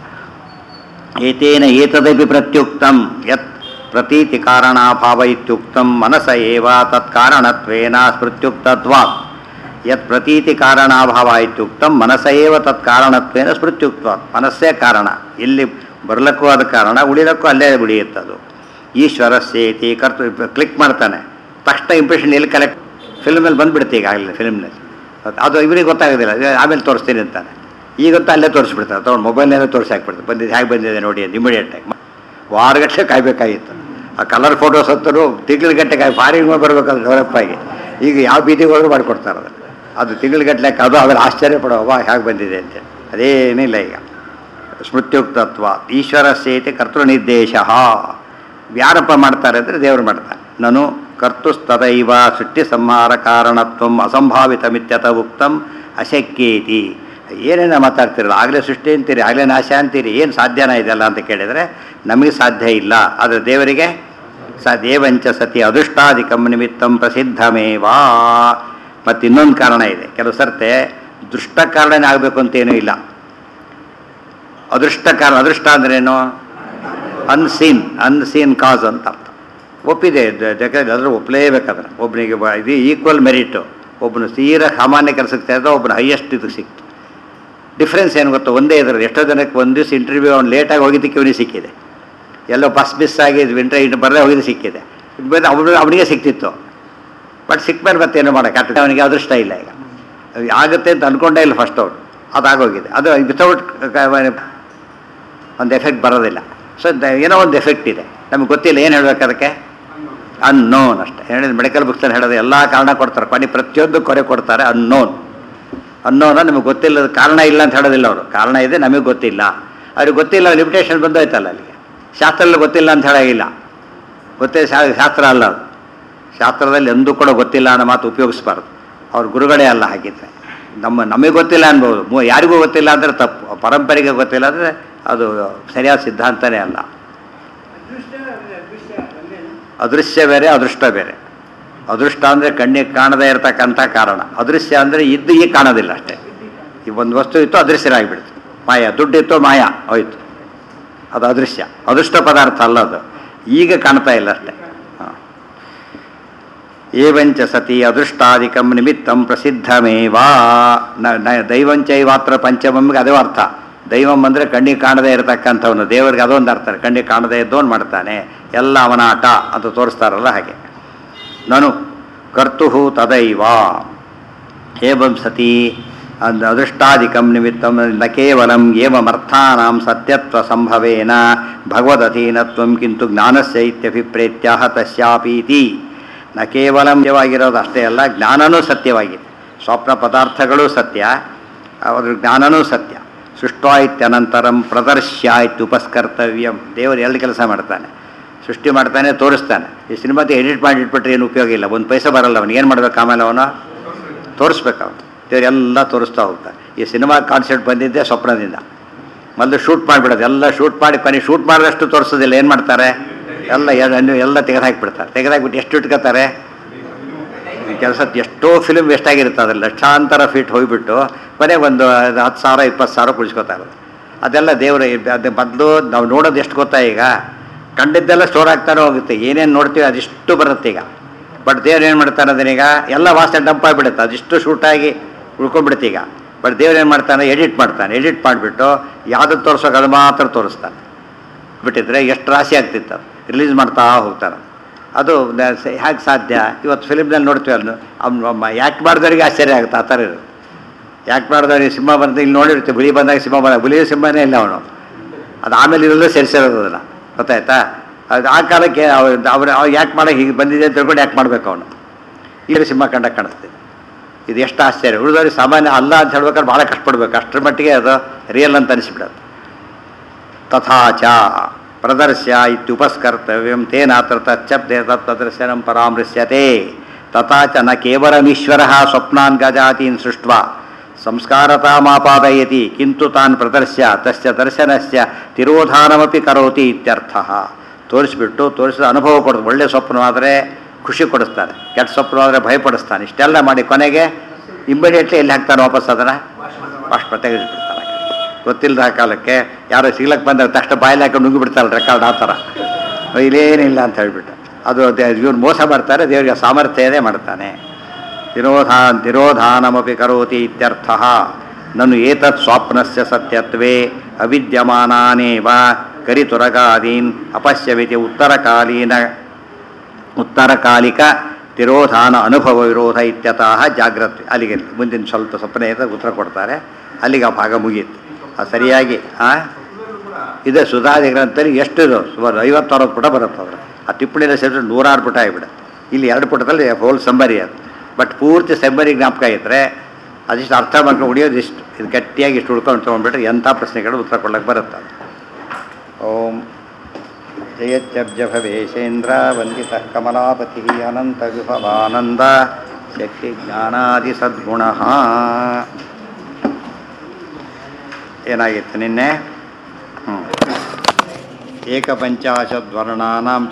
ಏತೇನ ಏತದಪಿ ಪ್ರತ್ಯುಕ್ತಂ ಯತ್ ಪ್ರತೀತಿ ಕಾರಣಾಭಾವ ಇತ್ಯುಕ್ತಂ ಮನಸ ಏವ ತತ್ಕಾರಣತ್ವೇನ ಸ್ಮೃತ್ಯುಕ್ತತ್ವಾತ್. ಯತ್ ಪ್ರತೀತಿ ಕಾರಣಾಭಾವ ಇತ್ಯುಕ್ತಂ ಮನಸ ಏವ ತತ್ಕಾರಣತ್ವೇನ ಸ್ಮೃತ್ಯುಕ್ತವಾತ್. ಮನಸ್ಸೇ ಕಾರಣ, ಇಲ್ಲಿ ಬರಲಕ್ಕೂ ಆದ ಕಾರಣ, ಉಳಿಲಕ್ಕೂ ಅಲ್ಲೇ ಉಳಿಯುತ್ತದು. ಈಶ್ವರಸ್ಯೇತಿ ಕರ್ತು ಕ್ಲಿಕ್ ಮಾಡ್ತಾನೆ, ತಕ್ಷಣ ಇಂಪ್ರೆಷನ್ ಎಲ್ಲಿ ಕಲೆಕ್ಟ್ ಫಿಲ್ಮಲ್ಲಿ ಬಂದುಬಿಡುತ್ತೆ. ಈಗಾಗಲೇ ಫಿಲ್ಮ್ನಲ್ಲಿ ಅದು ಇವರಿಗೆ ಗೊತ್ತಾಗೋದಿಲ್ಲ, ಆಮೇಲೆ ತೋರಿಸ್ತೀನಿ ಅಂತಾನೆ. ಈಗಂತೂ ಅಲ್ಲೇ ತೋರಿಸ್ಬಿಡ್ತಾರೆ, ತೊಗೊಂಡು ಮೊಬೈಲ್ನಲ್ಲೇ ತೋರಿಸಿ ಹಾಕ್ಬಿಡ್ತಾರೆ. ಬಂದಿದ್ದು ಹೇಗೆ ಬಂದಿದೆ ನೋಡಿ ಅದು ಇಮಿಡಿಯೇಟಾಗಿ. ವಾರಗಟ್ಟಲೆ ಕಾಯಬೇಕಾಗಿತ್ತು. ಆ ಕಲರ್ ಫೋಟೋಸ್ ಹತ್ತರು ತಿಂಗಳಗಟ್ಟಲೆ ಕಾಯಿ ಫಾರಿನ್ ಬರಬೇಕಾದ್ರೆ ಡೆವಲಪ್ಪಾಗಿ. ಈಗ ಯಾವ ಬೀದಿಗೆ ಹೋದ್ರೂ ಮಾಡಿಕೊಡ್ತಾರೆ ಅದನ್ನು. ಅದು ತಿಂಗಳಗಟ್ಟಲೆ ಅದು ಆಮೇಲೆ ಆಶ್ಚರ್ಯ ಪಡೋವಾ ಹೇಗೆ ಬಂದಿದೆ ಅಂತೇಳಿ. ಅದೇನಿಲ್ಲ ಈಗ. ಸ್ಮೃತ್ಯುಕ್ತತ್ವ ಈಶ್ವರ ಸೇತಿ ಕರ್ತೃನಿರ್ದೇಶ. ಯಾರಪ್ಪ ಮಾಡ್ತಾರೆ ಅಂದರೆ ದೇವರು ಮಾಡ್ತಾರೆ. ನಾನು ಕರ್ತುಸ್ತದೈವ ಸೃಷ್ಟಿ ಸಂಹಾರ ಕಾರಣತ್ವಂ ಅಸಂಭಾವಿತಮಿತ್ಯತ ಉಕ್ತಂ ಅಶಕ್ಯೇತಿ. ಏನೇನು ಮಾತಾಡ್ತಿರಲ್ಲ, ಆಗಲೇ ಸೃಷ್ಟಿ ಅಂತೀರಿ, ಆಗಲೇ ನಾಶ ಅಂತೀರಿ, ಏನು ಸಾಧ್ಯನ ಇದೆಲ್ಲ ಅಂತ ಕೇಳಿದರೆ ನಮಗೆ ಸಾಧ್ಯ ಇಲ್ಲ. ಆದರೆ ದೇವರಿಗೆ ಸ ದೇವಂಚ ಸತಿ ಅದೃಷ್ಟಾಧಿಕಂ ನಿಮಿತ್ತಂ ಪ್ರಸಿದ್ಧಮೇವಾ. ಮತ್ತು ಇನ್ನೊಂದು ಕಾರಣ ಇದೆ, ಕೆಲವು ಸರ್ತೆ ದೃಷ್ಟ ಕಾರಣನೇ ಆಗಬೇಕು ಅಂತೇನೂ ಇಲ್ಲ. ಅದೃಷ್ಟ ಕಾರಣ, ಅದೃಷ್ಟ ಅಂದ್ರೇನು? ಅನ್ಸೀನ್, ಅನ್ಸೀನ್ ಕಾಸ್ ಅಂತ ಅರ್ಥ. ಒಪ್ಪಿದೆ ಜಗತ್ತಿಗೆ, ಅದ್ರ ಒಪ್ಪಲೇಬೇಕಾದ್ರೆ. ಒಬ್ಬನಿಗೆ ಇದು ಈಕ್ವಲ್ ಮೆರಿಟು. ಒಬ್ಬನು ತೀರ ಸಾಮಾನ್ಯ ಕೆಲಸಕ್ಕೆ ಸೇರಿದ, ಒಬ್ಬನು ಹೈಯೆಸ್ಟ್ ಇದು ಸಿಕ್ತು. ಡಿಫ್ರೆನ್ಸ್ ಏನು ಗೊತ್ತು? ಒಂದೇ ಇದ್ರಲ್ಲಿ ಎಷ್ಟೋ ಜನಕ್ಕೆ ಒಂದು ದಿವಸ ಇಂಟರ್ವ್ಯೂ ಅವ್ನು ಲೇಟಾಗಿ ಹೋಗಿದ್ದಕ್ಕೆ ಇವನಿಗೆ ಸಿಕ್ಕಿದೆ. ಎಲ್ಲೋ ಬಸ್ ಮಿಸ್ ಆಗಿ ವಿಂಟರ್ ಇಂಟರ್ ಬರದೇ ಹೋಗಿದ್ದು ಸಿಕ್ಕಿದೆ. ಅವನು ಅವನಿಗೆ ಸಿಕ್ತಿತ್ತು, ಬಟ್ ಸಿಕ್ಕ ಮೇಲೆ ಮತ್ತೇನು ಮಾಡೋಕ್ಕಾಗ್ತದೆ? ಅವನಿಗೆ ಅದೃಷ್ಟ ಇಲ್ಲ. ಈಗ ಆಗುತ್ತೆ ಅಂತ ಅಂದ್ಕೊಂಡೇ ಇಲ್ಲ ಫಸ್ಟ್ ಅವ್ರು, ಅದಾಗೋಗಿದೆ. ಅದು ವಿತೌಟ್ ಒಂದು ಎಫೆಕ್ಟ್ ಬರೋದಿಲ್ಲ. ಸೊ ಏನೋ ಒಂದು ಎಫೆಕ್ಟ್ ಇದೆ, ನಮಗೆ ಗೊತ್ತಿಲ್ಲ. ಏನು ಹೇಳಬೇಕು ಅದಕ್ಕೆ? ಅನ್ನೋನ್ ಅಷ್ಟೇ ಹೇಳಿದ. ಮೆಡಿಕಲ್ ಬುಕ್ಸಲ್ಲಿ ಹೇಳೋದು ಎಲ್ಲ ಕಾರಣ ಕೊಡ್ತಾರೆ, ಕೊನೆ ಪ್ರತಿಯೊಂದು ಕೊರೆ ಕೊಡ್ತಾರೆ. ಅನ್ನೋನ್ ಅನ್ನೋನ ನಿಮಗೆ ಗೊತ್ತಿಲ್ಲ, ಕಾರಣ ಇಲ್ಲ ಅಂತ ಹೇಳೋದಿಲ್ಲ ಅವರು. ಕಾರಣ ಇದೆ, ನಮಗೆ ಗೊತ್ತಿಲ್ಲ. ಅವ್ರಿಗೆ ಗೊತ್ತಿಲ್ಲ, ಲಿಮಿಟೇಷನ್ ಬಂದೋಯ್ತಲ್ಲ ಅಲ್ಲಿಗೆ. ಶಾಸ್ತ್ರದಲ್ಲಿ ಗೊತ್ತಿಲ್ಲ ಅಂತ ಹೇಳೋಗಿಲ್ಲ. ಗೊತ್ತೇ ಶಾಸ್ತ್ರ ಅಲ್ಲ ಅದು. ಶಾಸ್ತ್ರದಲ್ಲಿ ಎಂದೂ ಕೂಡ ಗೊತ್ತಿಲ್ಲ ಅನ್ನೋ ಮಾತು ಉಪಯೋಗಿಸ್ಬಾರ್ದು. ಅವ್ರ ಗುರುಗಳೇ ಅಲ್ಲ ಹಾಗಿದ್ರೆ. ನಮ್ಮ ನಮಗೆ ಗೊತ್ತಿಲ್ಲ ಅನ್ಬೋದು, ಯಾರಿಗೂ ಗೊತ್ತಿಲ್ಲ ಅಂದರೆ ತಪ್ಪು. ಪರಂಪರೆಗೆ ಗೊತ್ತಿಲ್ಲ ಅಂದರೆ ಅದು ಸರಿಯಾದ ಸಿದ್ಧಾಂತನೇ ಅಲ್ಲ. ಅದೃಶ್ಯ ಬೇರೆ, ಅದೃಷ್ಟ ಬೇರೆ. ಅದೃಷ್ಟ ಅಂದರೆ ಕಣ್ಣಿಗೆ ಕಾಣದೇ ಇರತಕ್ಕಂಥ ಕಾರಣ. ಅದೃಶ್ಯ ಅಂದರೆ ಇದ್ದು ಈಗ ಕಾಣೋದಿಲ್ಲ ಅಷ್ಟೇ. ಈ ಒಂದು ವಸ್ತು ಇತ್ತು, ಅದೃಶ್ಯರಾಗಿಬಿಡ್ತು. ಮಾಯ, ದುಡ್ಡಿತ್ತು, ಮಾಯ ಹೋಯ್ತು, ಅದು ಅದೃಶ್ಯ. ಅದೃಷ್ಟ ಪದಾರ್ಥ ಅಲ್ಲ ಅದು, ಈಗ ಕಾಣ್ತಾ ಇಲ್ಲ ಅಷ್ಟೇ. ಹಾಂ. ಏವಂಚ ಸತಿ ಅದೃಷ್ಟಾಧಿಕಂ ನಿಮಿತ್ತಂ ಪ್ರಸಿದ್ಧಮೇವಾ. ನ ದೈವಂಚೈವಾತ್ರ ಪಂಚಮಮ್ಗೆ ಅದೇ ಅರ್ಥ. ದೈವಂ ಅಂದರೆ ಕಣ್ಣಿಗೆ ಕಾಣದೇ ಇರತಕ್ಕಂಥವನು. ದೇವರಿಗೆ ಅದೊಂದು ಅರ್ಥ, ಕಣ್ಣಿಗೆ ಕಾಣದೇ ಇದ್ದವನು ಮಾಡ್ತಾನೆ, ಎಲ್ಲ ಅವನ ಆಟ ಅಂತ ತೋರಿಸ್ತಾರಲ್ಲ ಹಾಗೆ. ನನು ಕರ್ತುಹು ತದೈವ ಏವಂ ಸತಿ ಅಂದ್ ಅದೃಷ್ಟಾಧಿಕಂ ನಿಮಿತ್ತಂ ನ ಕೇವಲಂ ಏವಮರ್ಥಾನಾಂ ಸತ್ಯತ್ವ ಸಂಭವೇನ ಭಗವದಧೀನತ್ವಂ ಕಿಂತು ಜ್ಞಾನಸ್ಯ ಇತ್ಯಭಿಪ್ರೇತ್ಯಾಹ ತಸ್ಯಾಪೀತಿ. ನ ಕೇವಲಂ ನಿಜವಾಗಿರೋದು ಅಷ್ಟೇ ಅಲ್ಲ, ಜ್ಞಾನನೂ ಸತ್ಯವಾಗಿದೆ. ಸ್ವಪ್ನ ಪದಾರ್ಥಗಳೂ ಸತ್ಯ, ಅದ್ರ ಜ್ಞಾನನೂ ಸತ್ಯ. ಸೃಷ್ಟ್ವಾ ಇತ್ಯನಂತರಂ ಪ್ರದರ್ಶ್ಯ ಇತ್ಯುಪಸ್ಕರ್ತವ್ಯಂ. ದೇವರು ಎರಡು ಕೆಲಸ ಮಾಡ್ತಾನೆ, ಸೃಷ್ಟಿ ಮಾಡ್ತಾನೆ, ತೋರಿಸ್ತಾನೆ. ಈ ಸಿನಿಮಾದ ಎಡಿಟ್ ಮಾಡಿ ಇಟ್ಬಿಟ್ರೆ ಏನು ಉಪಯೋಗ ಇಲ್ಲ, ಒಂದು ಪೈಸೆ ಬರಲ್ಲ. ಅವನು ಏನು ಮಾಡ್ಬೇಕು, ಆಮೇಲೆ ಅವನು ತೋರಿಸ್ಬೇಕು. ಅವನು ದೇವ್ರು ಎಲ್ಲ ತೋರಿಸ್ತಾ ಹೋಗ್ತಾನೆ. ಈ ಸಿನಿಮಾ ಕಾನ್ಸೆಪ್ಟ್ ಬಂದಿದ್ದೆ ಸ್ವಪ್ನದಿಂದ. ಮೊದಲು ಶೂಟ್ ಮಾಡಿಬಿಡೋದು, ಎಲ್ಲ ಶೂಟ್ ಮಾಡಿ ಕೊನೆ ಶೂಟ್ ಮಾಡಿದಷ್ಟು ತೋರಿಸೋದಿಲ್ಲ. ಏನು ಮಾಡ್ತಾರೆ, ಎಲ್ಲ ಎಲ್ಲ ತೆಗೆದುಹಾಕಿಬಿಡ್ತಾರೆ. ತೆಗೆದುಹಾಕ್ಬಿಟ್ಟು ಎಷ್ಟು ಇಟ್ಕೋತಾರೆ ಕೆಲಸ. ಎಷ್ಟೋ ಫಿಲ್ಮ್ ವೇಸ್ಟ್ ಆಗಿರುತ್ತೆ, ಅದ್ರಲ್ಲಿ ಲಕ್ಷಾಂತರ ಫೀಟ್ ಹೋಗಿಬಿಟ್ಟು ಕೊನೆಗೆ ಒಂದು ಹತ್ತು ಸಾವಿರ ಇಪ್ಪತ್ತು ಸಾವಿರ ಕುಳಿಸ್ಕೊತಾ ಇರೋದು. ಅದೆಲ್ಲ ದೇವರು ಅದು ಮೊದಲು ನಾವು ನೋಡೋದು ಎಷ್ಟು ಗೊತ್ತಾ, ಈಗ ಕಂಡಿದ್ದೆಲ್ಲ ಸ್ಟೋರ್ ಆಗ್ತಾನೆ ಹೋಗುತ್ತೆ. ಏನೇನು ನೋಡ್ತೀವಿ ಅದಿಷ್ಟು ಬರುತ್ತೆ ಈಗ. ಬಟ್ ದೇವ್ರು ಏನು ಮಾಡ್ತಾನೆ, ಅದನ್ನೀಗ ಎಲ್ಲ ವಾಸನೆ ಡಂಪ್ ಆಗಿಬಿಡುತ್ತೆ, ಅದಿಷ್ಟು ಶೂಟಾಗಿ ಉಳ್ಕೊಂಡ್ಬಿಡುತ್ತೆ ಈಗ. ಬಟ್ ದೇವ್ರು ಏನು ಮಾಡ್ತಾನೆ, ಎಡಿಟ್ ಮಾಡ್ತಾನೆ. ಎಡಿಟ್ ಮಾಡಿಬಿಟ್ಟು ಯಾವುದು ತೋರಿಸೋಕೆ ಅದು ಮಾತ್ರ ತೋರಿಸ್ತಾನೆ. ಬಿಟ್ಟಿದ್ರೆ ಎಷ್ಟು ರಾಶಿ ಆಗ್ತಿತ್ತು, ಅದು ರಿಲೀಸ್ ಮಾಡ್ತಾ ಹೋಗ್ತಾನೆ. ಅದು ಹೇಗೆ ಸಾಧ್ಯ? ಇವತ್ತು ಫಿಲಿಮ್ನಲ್ಲಿ ನೋಡ್ತೀವಿ, ಅದನ್ನು ಅವ್ನು ಯಾಕೆ ಮಾಡಿದವ್ರಿಗೆ ಆಶ್ಚರ್ಯ ಆಗುತ್ತೆ. ಆ ಥರ ಇರುತ್ತೆ. ಯಾಕೆ ಮಾಡಿದವ್ರಿಗೆ ಸಿಂಹ ಬಂದ ಇಲ್ಲಿ ನೋಡಿರ್ತೀವಿ, ಬಿಳಿ ಬಂದಾಗ ಸಿಂಹ ಬಂದಾಗ ಬಿಳಿ ಸಿಂಹನೇ ಇಲ್ಲ ಅವನು. ಅದು ಆಮೇಲೆ ಇರೋದು ಸೇರಿಸಿರೋದು ಅದನ್ನು, ಗೊತ್ತಾಯ್ತಾ? ಅದು ಆ ಕಾಲಕ್ಕೆ ಅವ್ರು ಅವ್ರು ಅವ್ರು ಯಾಕೆ ಮಾಡೋಕೆ ಹೀಗೆ ಬಂದಿದೆ ಅಂತ ತಿಳ್ಕೊಂಡು ಯಾಕೆ ಮಾಡಬೇಕು ಅವನು. ಈಗ ಸಿಂಹ ಕಂಡ ಕಾಣಿಸ್ತೀವಿ. ಇದು ಎಷ್ಟು ಆಶ್ಚರ್ಯ. ಉಳಿದವ್ರಿಗೆ ಸಾಮಾನ್ಯ ಅಲ್ಲ ಅಂತ ಹೇಳ್ಬೇಕಾದ್ರೆ ಭಾಳ ಕಷ್ಟಪಡ್ಬೇಕು. ಅಷ್ಟರ ಮಟ್ಟಿಗೆ ಅದು ರಿಯಲ್ ಅಂತ ಅನಿಸ್ಬಿಡೋದು. ತಥಾಚ ಪ್ರದರ್ಶ್ಯ ಇತ್ಯುಪಸ್ಕರ್ತವ್ಯಂ ತೇನಾತ್ರ ತಚ್ಚಬ್ದೇ ತತ್ತದರ್ಶನಂ ಪರಾಮೃಶ್ಯತೆ. ತಥಾಚ ನ ಕೇವಲಮೀಶ್ವರ ಸ್ವಪ್ನಾನ್ ಗಜಾತೀನ್ ಸೃಷ್ಟ್ವಾ ಸಂಸ್ಕಾರತಾಮಾಪಾದಯತಿ ಕಿಂತು ತಾನ್ ಪ್ರದರ್ಶ್ಯ ತಸ್ಯ ದರ್ಶನಸ್ಯ ತಿರೋಧಾನಮಪಿ ಕರೋತಿ ಇತ್ಯರ್ಥಃ. ತೋರಿಸ್ಬಿಟ್ಟು ತೋರಿಸಿದ ಅನುಭವ ಕೊಡೋದು. ಒಳ್ಳೆ ಸ್ವಪ್ನವಾದರೆ ಖುಷಿ ಕೊಡಿಸ್ತಾನೆ, ಕೆಟ್ಟ ಸ್ವಪ್ನವಾದರೆ ಭಯಪಡಿಸ್ತಾನೆ. ಇಷ್ಟೆಲ್ಲ ಮಾಡಿ ಕೊನೆಗೆ ಇಮ್ಮಿಡಿಯೇಟ್ಲಿ ಎಲ್ಲಿ ಹಾಕ್ತಾನೆ ವಾಪಸ್ ಅದನ್ನು ವಾಶ್ ತೆಗೆದುಬಿಡ್ತಾನೆ. ಗೊತ್ತಿಲ್ಲದ ಕಾಲಕ್ಕೆ ಯಾರೋ ಸಿಗ್ಲಕ್ಕೆ ಬಂದಾಗ ತಕ್ಷಣ ಬಾಯಲ್ಲಿ ಹಾಕೊಂಡು ನುಗ್ಗಿಬಿಡ್ತಾರಲ್ಲ ರೆಕಾರ್ಡ್, ಆ ಥರ ಇಲ್ಲೇನಿಲ್ಲ ಅಂತ ಹೇಳಿಬಿಟ್ಟು ಅದು ಇವ್ರು ಮೋಸ ಮಾಡ್ತಾರೆ. ದೇವರಿಗೆ ಸಾಮರ್ಥ್ಯನೇ ಮಾಡ್ತಾನೆ. ತಿರೋಧಾ ತಿರೋಧಾನಮಪಿ ಕರೋತಿ ಇತ್ಯರ್ಥಃ. ನನು ಏತತ್ ಸ್ವಪ್ನಸ್ಯ ಸತ್ಯತ್ವೇ ಅವಿದ್ಯಮಾನಾನೇವ ಕರಿತುರಗಾದೀನ್ ಅಪಶ್ಯವಿತಿ ಉತ್ತರಕಾಲೀನ ಉತ್ತರಕಾಲಿಕ ತಿರೋಧಾನ ಅನುಭವ ವಿರೋಧ ಇತ್ಯತಃ ಜಾಗ್ರತೆ. ಅಲ್ಲಿಗೆ ಮುಂದಿನ ಸ್ವಲ್ಪ ಸ್ವಪ್ನ ಉತ್ತರ ಕೊಡ್ತಾರೆ. ಅಲ್ಲಿಗೆ ಆ ಭಾಗ ಮುಗಿಯಿತು. ಅದು ಸರಿಯಾಗಿ ಹಾಂ ಇದೆ. ಸುಧಾದಿ ಗ್ರಂಥದಲ್ಲಿ ಎಷ್ಟು ಇದು ಸುಮಾರು ಐವತ್ತಾರು ಪುಟ ಬರುತ್ತೆ. ಅದರ ಆ ಟಿಪ್ಪಣಿಯಲ್ಲಿ ಸೇರಿದ್ರೆ ನೂರಾರು ಪುಟ ಆಗಿಬಿಡುತ್ತೆ. ಇಲ್ಲಿ ಎರಡು ಪುಟದಲ್ಲಿ ಹೋಲ್ ಸಂಬರಿ ಅದು. ಬಟ್ ಪೂರ್ತಿ ಸಂಬರಿ ಜ್ಞಾಪಕ ಆಗಿದ್ರೆ ಅದಿಷ್ಟು ಅರ್ಥ ಮಾಡ್ಕೊಂಡು ಉಳಿಯೋದು ಇಷ್ಟು. ಇದು ಗಟ್ಟಿಯಾಗಿ ಇಷ್ಟು ಉಳ್ಕೊಂಡು ತೊಗೊಂಡ್ಬಿಟ್ರೆ ಎಂಥ ಪ್ರಶ್ನೆಗಳು ಉತ್ತರ ಕೊಡೋಕ್ಕೆ ಬರುತ್ತೆ. ಓಂ ಜಯತ್ಯಬ್ಜ ಭವೇಶೇಂದ್ರ ವಂದಿತ ಕಮಲಾಪತಿ ಅನಂತ ವಿಭವಾನಂದ ಶಕ್ತಿ ಜ್ಞಾನಾದಿ ಸದ್ಗುಣ. ಏನಾಗಿತ್ತು ನಿನ್ನೆ? ಹ್ಞೂ ಏಕಪಂಚಾಶದ್ವರ್ಣಾನಾಂ